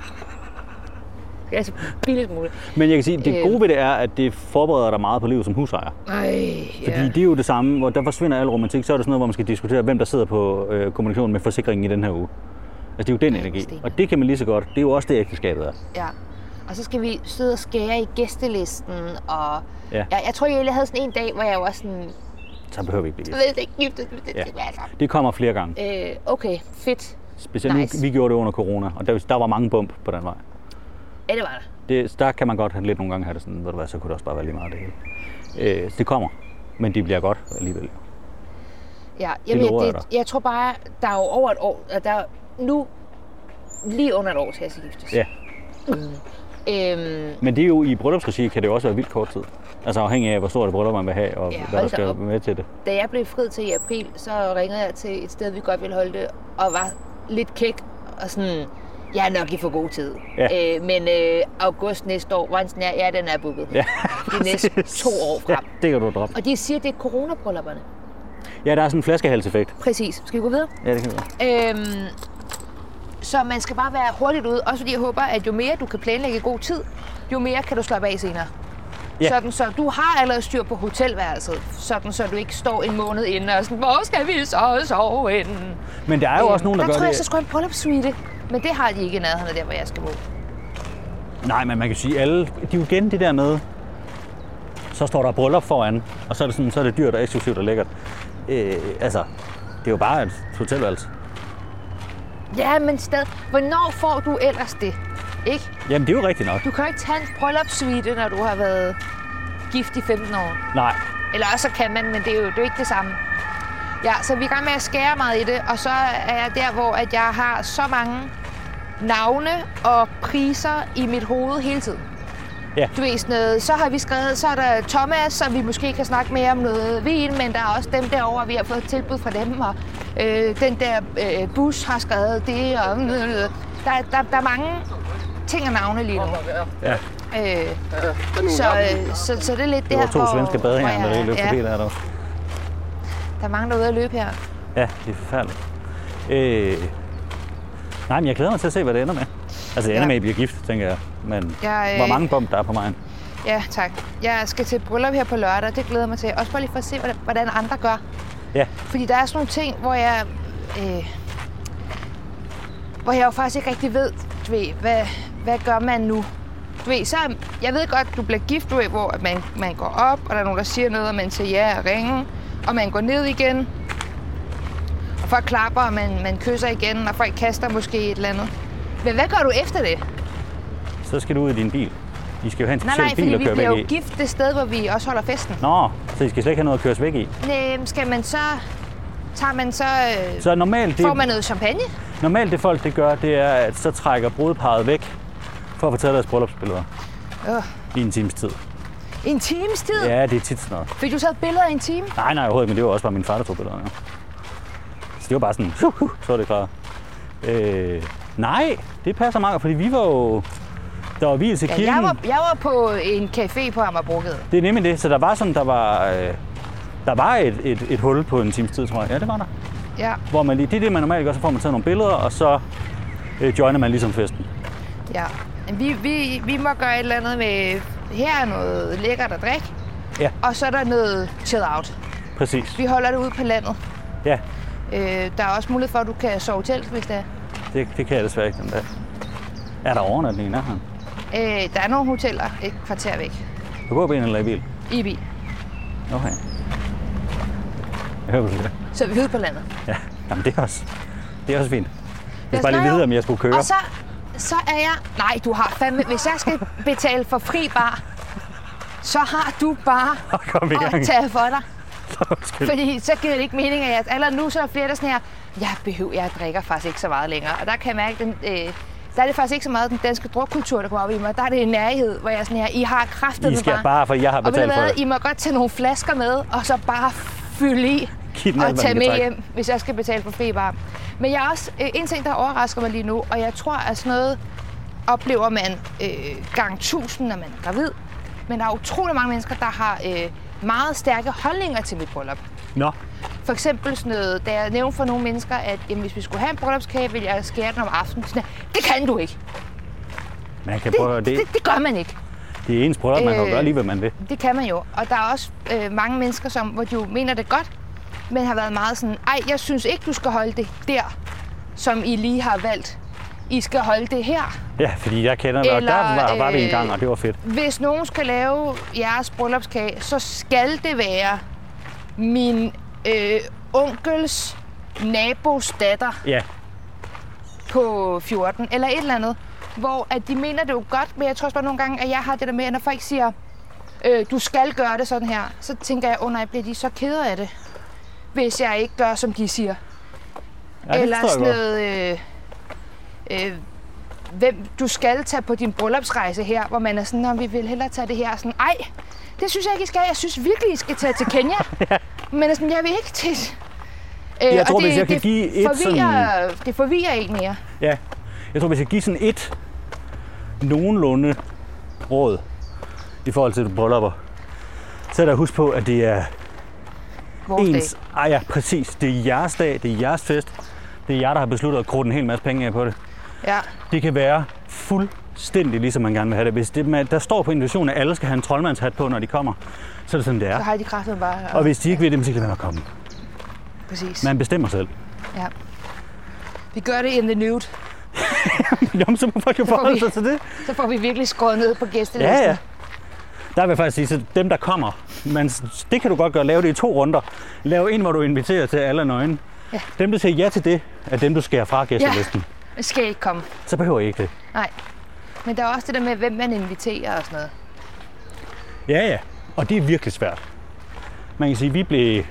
Det er altså billigt muligt. Men jeg kan sige, det gode ved det er, at det forbereder dig meget på livet som husejer. Fordi det er jo det samme, hvor der forsvinder al romantik, så er det sådan noget, hvor man skal diskutere, hvem der sidder på kommunikation med forsikringen i den her uge. Altså det er jo den energi, og det kan man lige så godt. Det er jo også det, ægteskabet er. Ja. Og så skal vi sidde og skære i gæstelisten, og jeg tror, jeg havde sådan en dag, hvor jeg var sådan... Så behøver vi ikke blive gift. Det kommer flere gange. Okay, fedt. Specielt nice. Vi gjorde det under corona, og der var mange bump på den vej. Ja, det var der. Der kan man godt lidt nogle gange have det sådan, ved du hvad, så kunne det også bare være lige meget det hele. Det kommer, men det bliver godt alligevel. Ja, jeg tror bare, der er jo over et år, der er nu lige under et år til at giftes. Ja. Men det er jo i bryllupsregi, kan det jo også være vildt kort tid. Altså afhængig af, hvor stort et bryllup man vil have, og hvad der skal være med til det. Da jeg blev friet til i april, så ringede jeg til et sted, vi godt ville holde det, og var lidt kæk og sådan... Jeg er nok i for god tid. Ja. Men august næste år, den er booket. Ja. De næste 2 år frem. Ja, det kan du droppe. Og de siger, det er coronabryllupperne. Ja, der er sådan en flaskehalseffekt. Præcis. Skal vi gå videre? Ja, det kan vi. Så man skal bare være hurtigt ude. Også fordi jeg håber, at jo mere du kan planlægge i god tid, jo mere kan du slappe af senere. Ja. Sådan så du har allerede styr på hotelværelset, sådan så du ikke står en måned inden og sådan, hvor skal vi så sove henne? Men der er jo også nogen, der gør det. Der tror jeg, så skulle en bryllupssuite. Men det har de ikke i nærheden af der, hvor jeg skal bo. Nej, men man kan sige, alle, de er jo igen det der med, så står der bryllup foran, og så er det, sådan, så er det dyrt og eksklusivt og lækkert. Altså, det er jo bare et hotelværelse. Ja, men hvornår får du ellers det? Ikke? Jamen, det er jo rigtigt nok. Du kan jo ikke tage en bryllupssuite, når du har været gift i 15 år. Nej. Eller også så kan man, men det er jo ikke det samme. Ja, så vi er i gang med at skære meget i det, og så er jeg der, hvor at jeg har så mange navne og priser i mit hoved hele tiden. Ja. Du ved sådan noget, så har vi skrevet, så er der Thomas, så vi måske kan snakke mere om noget vin, men der er også dem derovre, vi har fået tilbud fra dem, og den der bus har skrevet det, og der er mange ting og navne lige nu. Ja. Så det er lidt det der, hvor... 2 svenske badeherrer, der løber forbi der også. Der er mange, der er ude at løbe her. Ja, det er forfærdeligt. Nej, men jeg glæder mig til at se, hvad det ender med. Altså, det ender med, at I bliver gift, tænker jeg. Men hvor mange bump der er på vejen? Ja, tak. Jeg skal til bryllup her på lørdag, det glæder jeg mig til. Også bare lige for at se, hvordan andre gør. Ja. Fordi der er sådan nogle ting, hvor jeg jo faktisk ikke rigtig ved, hvad gør man nu? Så jeg ved godt, du bliver gift, hvor man går op, og der er nogen, der siger noget, og man siger ja og ringen, og man går ned igen, og folk klapper, og man kysser igen, og folk kaster måske et eller andet. Men hvad gør du efter det? Så skal du ud i din bil. I skal jo have en speciel bil at køre væk i. Nej, fordi vi bliver jo gift det sted, hvor vi også holder festen. Nå, så I skal slet ikke have noget at køres væk i? Nej, skal man så... Så normalt får man noget champagne? Normalt det folk det gør, det er, at så trækker brudeparret væk for at få taget deres bryllupsbilleder. I en times tid. I en times tid? Ja, det er tit sådan noget. Fik du taget billeder i en time? Nej, overhovedet, men det var også bare min far, der tog billeder. Ja. Så det var bare sådan, så var det klar. Nej, det passer meget, fordi vi var jo... Der var vielse kirken. Ja, jeg var på en café på Amagerbrogade. Det er nemlig det, så der var sådan, der var et hul på en times tid, tror jeg. Ja, det var der. Ja. Hvor man lige, det er det, man normalt gør, så får man taget nogle billeder, og så joiner man ligesom festen. Ja, vi må gøre et eller andet med, her er noget lækkert at drikke, ja. Og så er der noget chill out. Præcis. Vi holder det ude på landet. Ja. Der er også mulighed for, at du kan sove telt, hvis det er. Det kan jeg desværre ikke den dag. Er der overnatning i nærheden? Der er nogle hoteller et kvarter væk. Du går på en eller i bil? I bil. Okay. Jeg hører på det. Så er vi ude på landet. Ja, jamen det er også fint. Jeg skal bare lige vide, om jeg skulle køre. Og så er jeg... Nej, du har fandme... Hvis jeg skal betale for fri bar, så har du bare at tage for dig. Fordi så giver det ikke mening, at jeg... Allerede nu så er flere, der sådan her... Jeg drikker faktisk ikke så meget længere. Og der kan jeg mærke, der er det faktisk ikke så meget den danske drukkultur, der kommer op i mig. Der er det en nærhed, hvor jeg er sådan her... I har kraftet I skal bare, for jeg har betalt for det. I må godt tage nogle flasker med, og så bare fylde i og tage med hjem, hvis jeg skal betale for fri bar. Men jeg er også en ting, der overrasker mig lige nu, og jeg tror, at sådan noget oplever man gang 1000, når man er gravid. Men der er utrolig mange mennesker, der har meget stærke holdninger til mit bryllup. Nå. For eksempel sådan noget, da jeg nævnte for nogle mennesker, at hvis vi skulle have en bryllupskage, ville jeg skære den om aftenen. Sådan, det kan du ikke. Man kan prøve det gør man ikke. Det er ens bryllup, man kan gøre lige, hvad man vil. Det kan man jo. Og der er også mange mennesker, hvor de jo mener det godt, men har været meget sådan, jeg synes ikke, du skal holde det der, som I lige har valgt. I skal holde det her. Ja, fordi jeg kender det, og der var vi en gang, og det var fedt. Hvis nogen skal lave jeres bryllupskage, så skal det være min onkels nabos datter på 14, eller et eller andet. Hvor at de mener det jo godt, men jeg tror også bare nogle gange, at jeg har det der med, at når folk siger, du skal gøre det sådan her, så tænker jeg, nej, bliver de så kede af det, hvis jeg ikke gør, som de siger. Ja, eller sådan noget, du skal tage på din bryllupsrejse her, hvor man er sådan, vi vil hellere tage det her. Sådan, det synes jeg ikke, I skal. Jeg synes virkelig, I skal tage til Kenya. Ja. Men sådan, jeg vil ikke til... jeg tror, hvis jeg kan give det forvirrer en mere. Ja, jeg tror, hvis jeg giver sådan et nogenlunde råd i forhold til bryllupper, så er der husk på, at det er ens... ja, præcis. Det er jeres dag, det er jeres fest. Det er jer, der har besluttet at krutte en hel masse penge af på det. Ja. Det kan være fuldstændig ligesom man gerne vil have det. Hvis der står på invitationen, at alle skal have en troldmandshat på, når de kommer, så er det sådan, det er. Så har de kræftet bare... Og hvis de ikke vil det, så kan de komme. Præcis. Man bestemmer selv. Ja. Vi gør det in the nude. Jamen, så må folk jo forholde sig til det. Så får vi virkelig skåret ned på gæstelisten. Ja. Der vil jeg faktisk sige, så dem, der kommer, det kan du godt gøre. Lave det i 2 runder. Lav en, hvor du inviterer til alle nøgne. Ja. Dem, der siger ja til det, er dem, du skærer fra gæstelisten. Ja, det skal ikke komme. Så behøver I ikke det. Nej. Men der er også det der med, hvem man inviterer og sådan noget. Ja. Og det er virkelig svært. Man kan sige, vi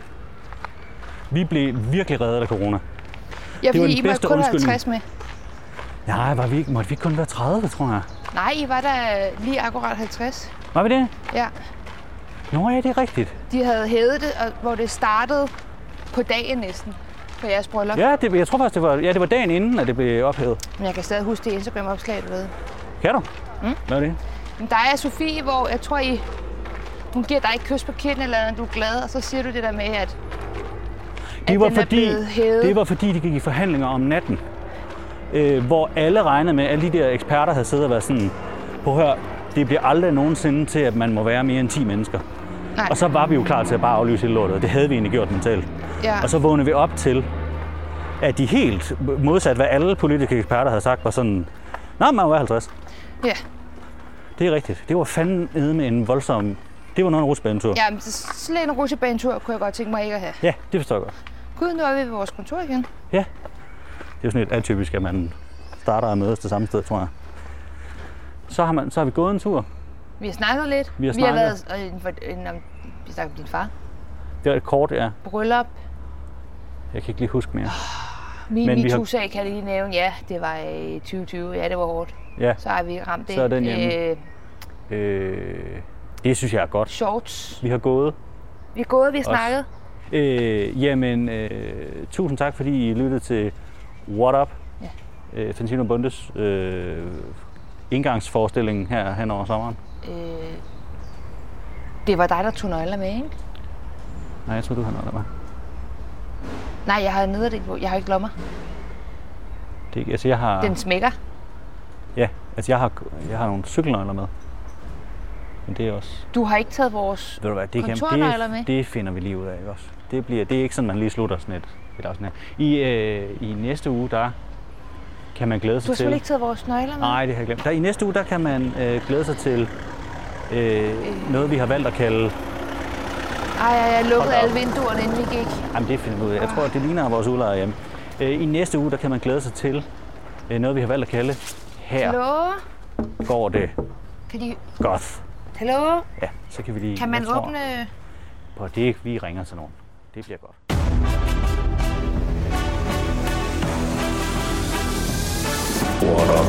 blev virkelig reddet af corona. Ja, fordi I måtte kun 50 med. Nej, måtte vi kun være 30, tror jeg. Nej, I var da lige akkurat 50. Var vi det? Ja. Nå ja, det er rigtigt. De havde hævet det, hvor det startede på dagen næsten, på jeres bryllup. Ja, jeg tror faktisk, det var dagen inden, at det blev ophævet. Men jeg kan stadig huske det Instagram-opslag, du ved. Kan du? Hvad er det? Men der er Sofie, hvor jeg tror, hun giver dig et kys på kinden, eller når du er glad, og så siger du det der med, at Det var, den er blevet hævet? det var fordi, de gik i forhandlinger om natten, hvor alle regnede med, alle de der eksperter havde siddet og været sådan, på hør, det bliver aldrig nogensinde til, at man må være mere end 10 mennesker. Nej. Og så var vi jo klar til at bare aflyse hele lortet, og det havde vi egentlig gjort mentalt. Ja. Og så vågnede vi op til, at de helt modsat, hvad alle politiske eksperter havde sagt, var sådan, nej, man var 50. Ja. Det er rigtigt. Det var fandme med en voldsom... Det var noget en rutsjebanetur. Ja, men sådan en rutsjebanetur kunne jeg godt tænke mig ikke at have. Ja, det forstår jeg godt. Gud, nu er vi ved vores kontor igen. Ja. Det er jo sådan lidt atypisk, at man starter og mødes det samme sted, tror jeg. Så har vi gået en tur. Vi har snakket lidt. Vi har været vi snakkede om din far. Det var et kort, ja. Bryllup. Jeg kan ikke lige huske mere. Min Men vi har- MeToo-sag kan jeg lige nævne. Ja, det var i 2020. Ja, det var hårdt. Ja, Så har vi ramt det. Så er den hjemme. Det synes jeg er godt. Shorts. Vi har gået. Vi er gået, vi har Også. snakket. Tusind tak, fordi I lyttede til What Up? Ja. Fantino Bundes indgangsforestilling her hen over sommeren. Det var dig, der tog nøgler med, ikke? Nej, jeg tror du har noget der med. Nej, jeg har nederdel på. Jeg har ikke lommer. Det, altså, jeg har... Den smækker. Ja, altså jeg har nogle cykelnøgler med. Men det er også... Du har ikke taget vores Ved du hvad, det, kontornøgler med. det finder vi lige ud af, ikke også? Det er ikke sådan, man lige slutter sådan et afsnit her. I næste uge, der kan man glæde Du sig har til... selvfølgelig ikke taget vores nøgler med. Nej, det har jeg glemt. I næste uge, der kan man glæde sig til noget, vi har valgt at kalde... Ej, jeg lukkede Hold da op. alle vinduerne, inden vi gik. Jamen, det finder vi ud af. Jeg tror, det ligner vores udlejre hjemme. I næste uge, der kan man glæde sig til noget, vi har valgt at kalde... Her Hallo? går det Kan de... godt. Hallo? Ja, så kan vi lige... Kan man jeg tror, åbne... På det, vi ringer til nogen. Det bliver godt. What up?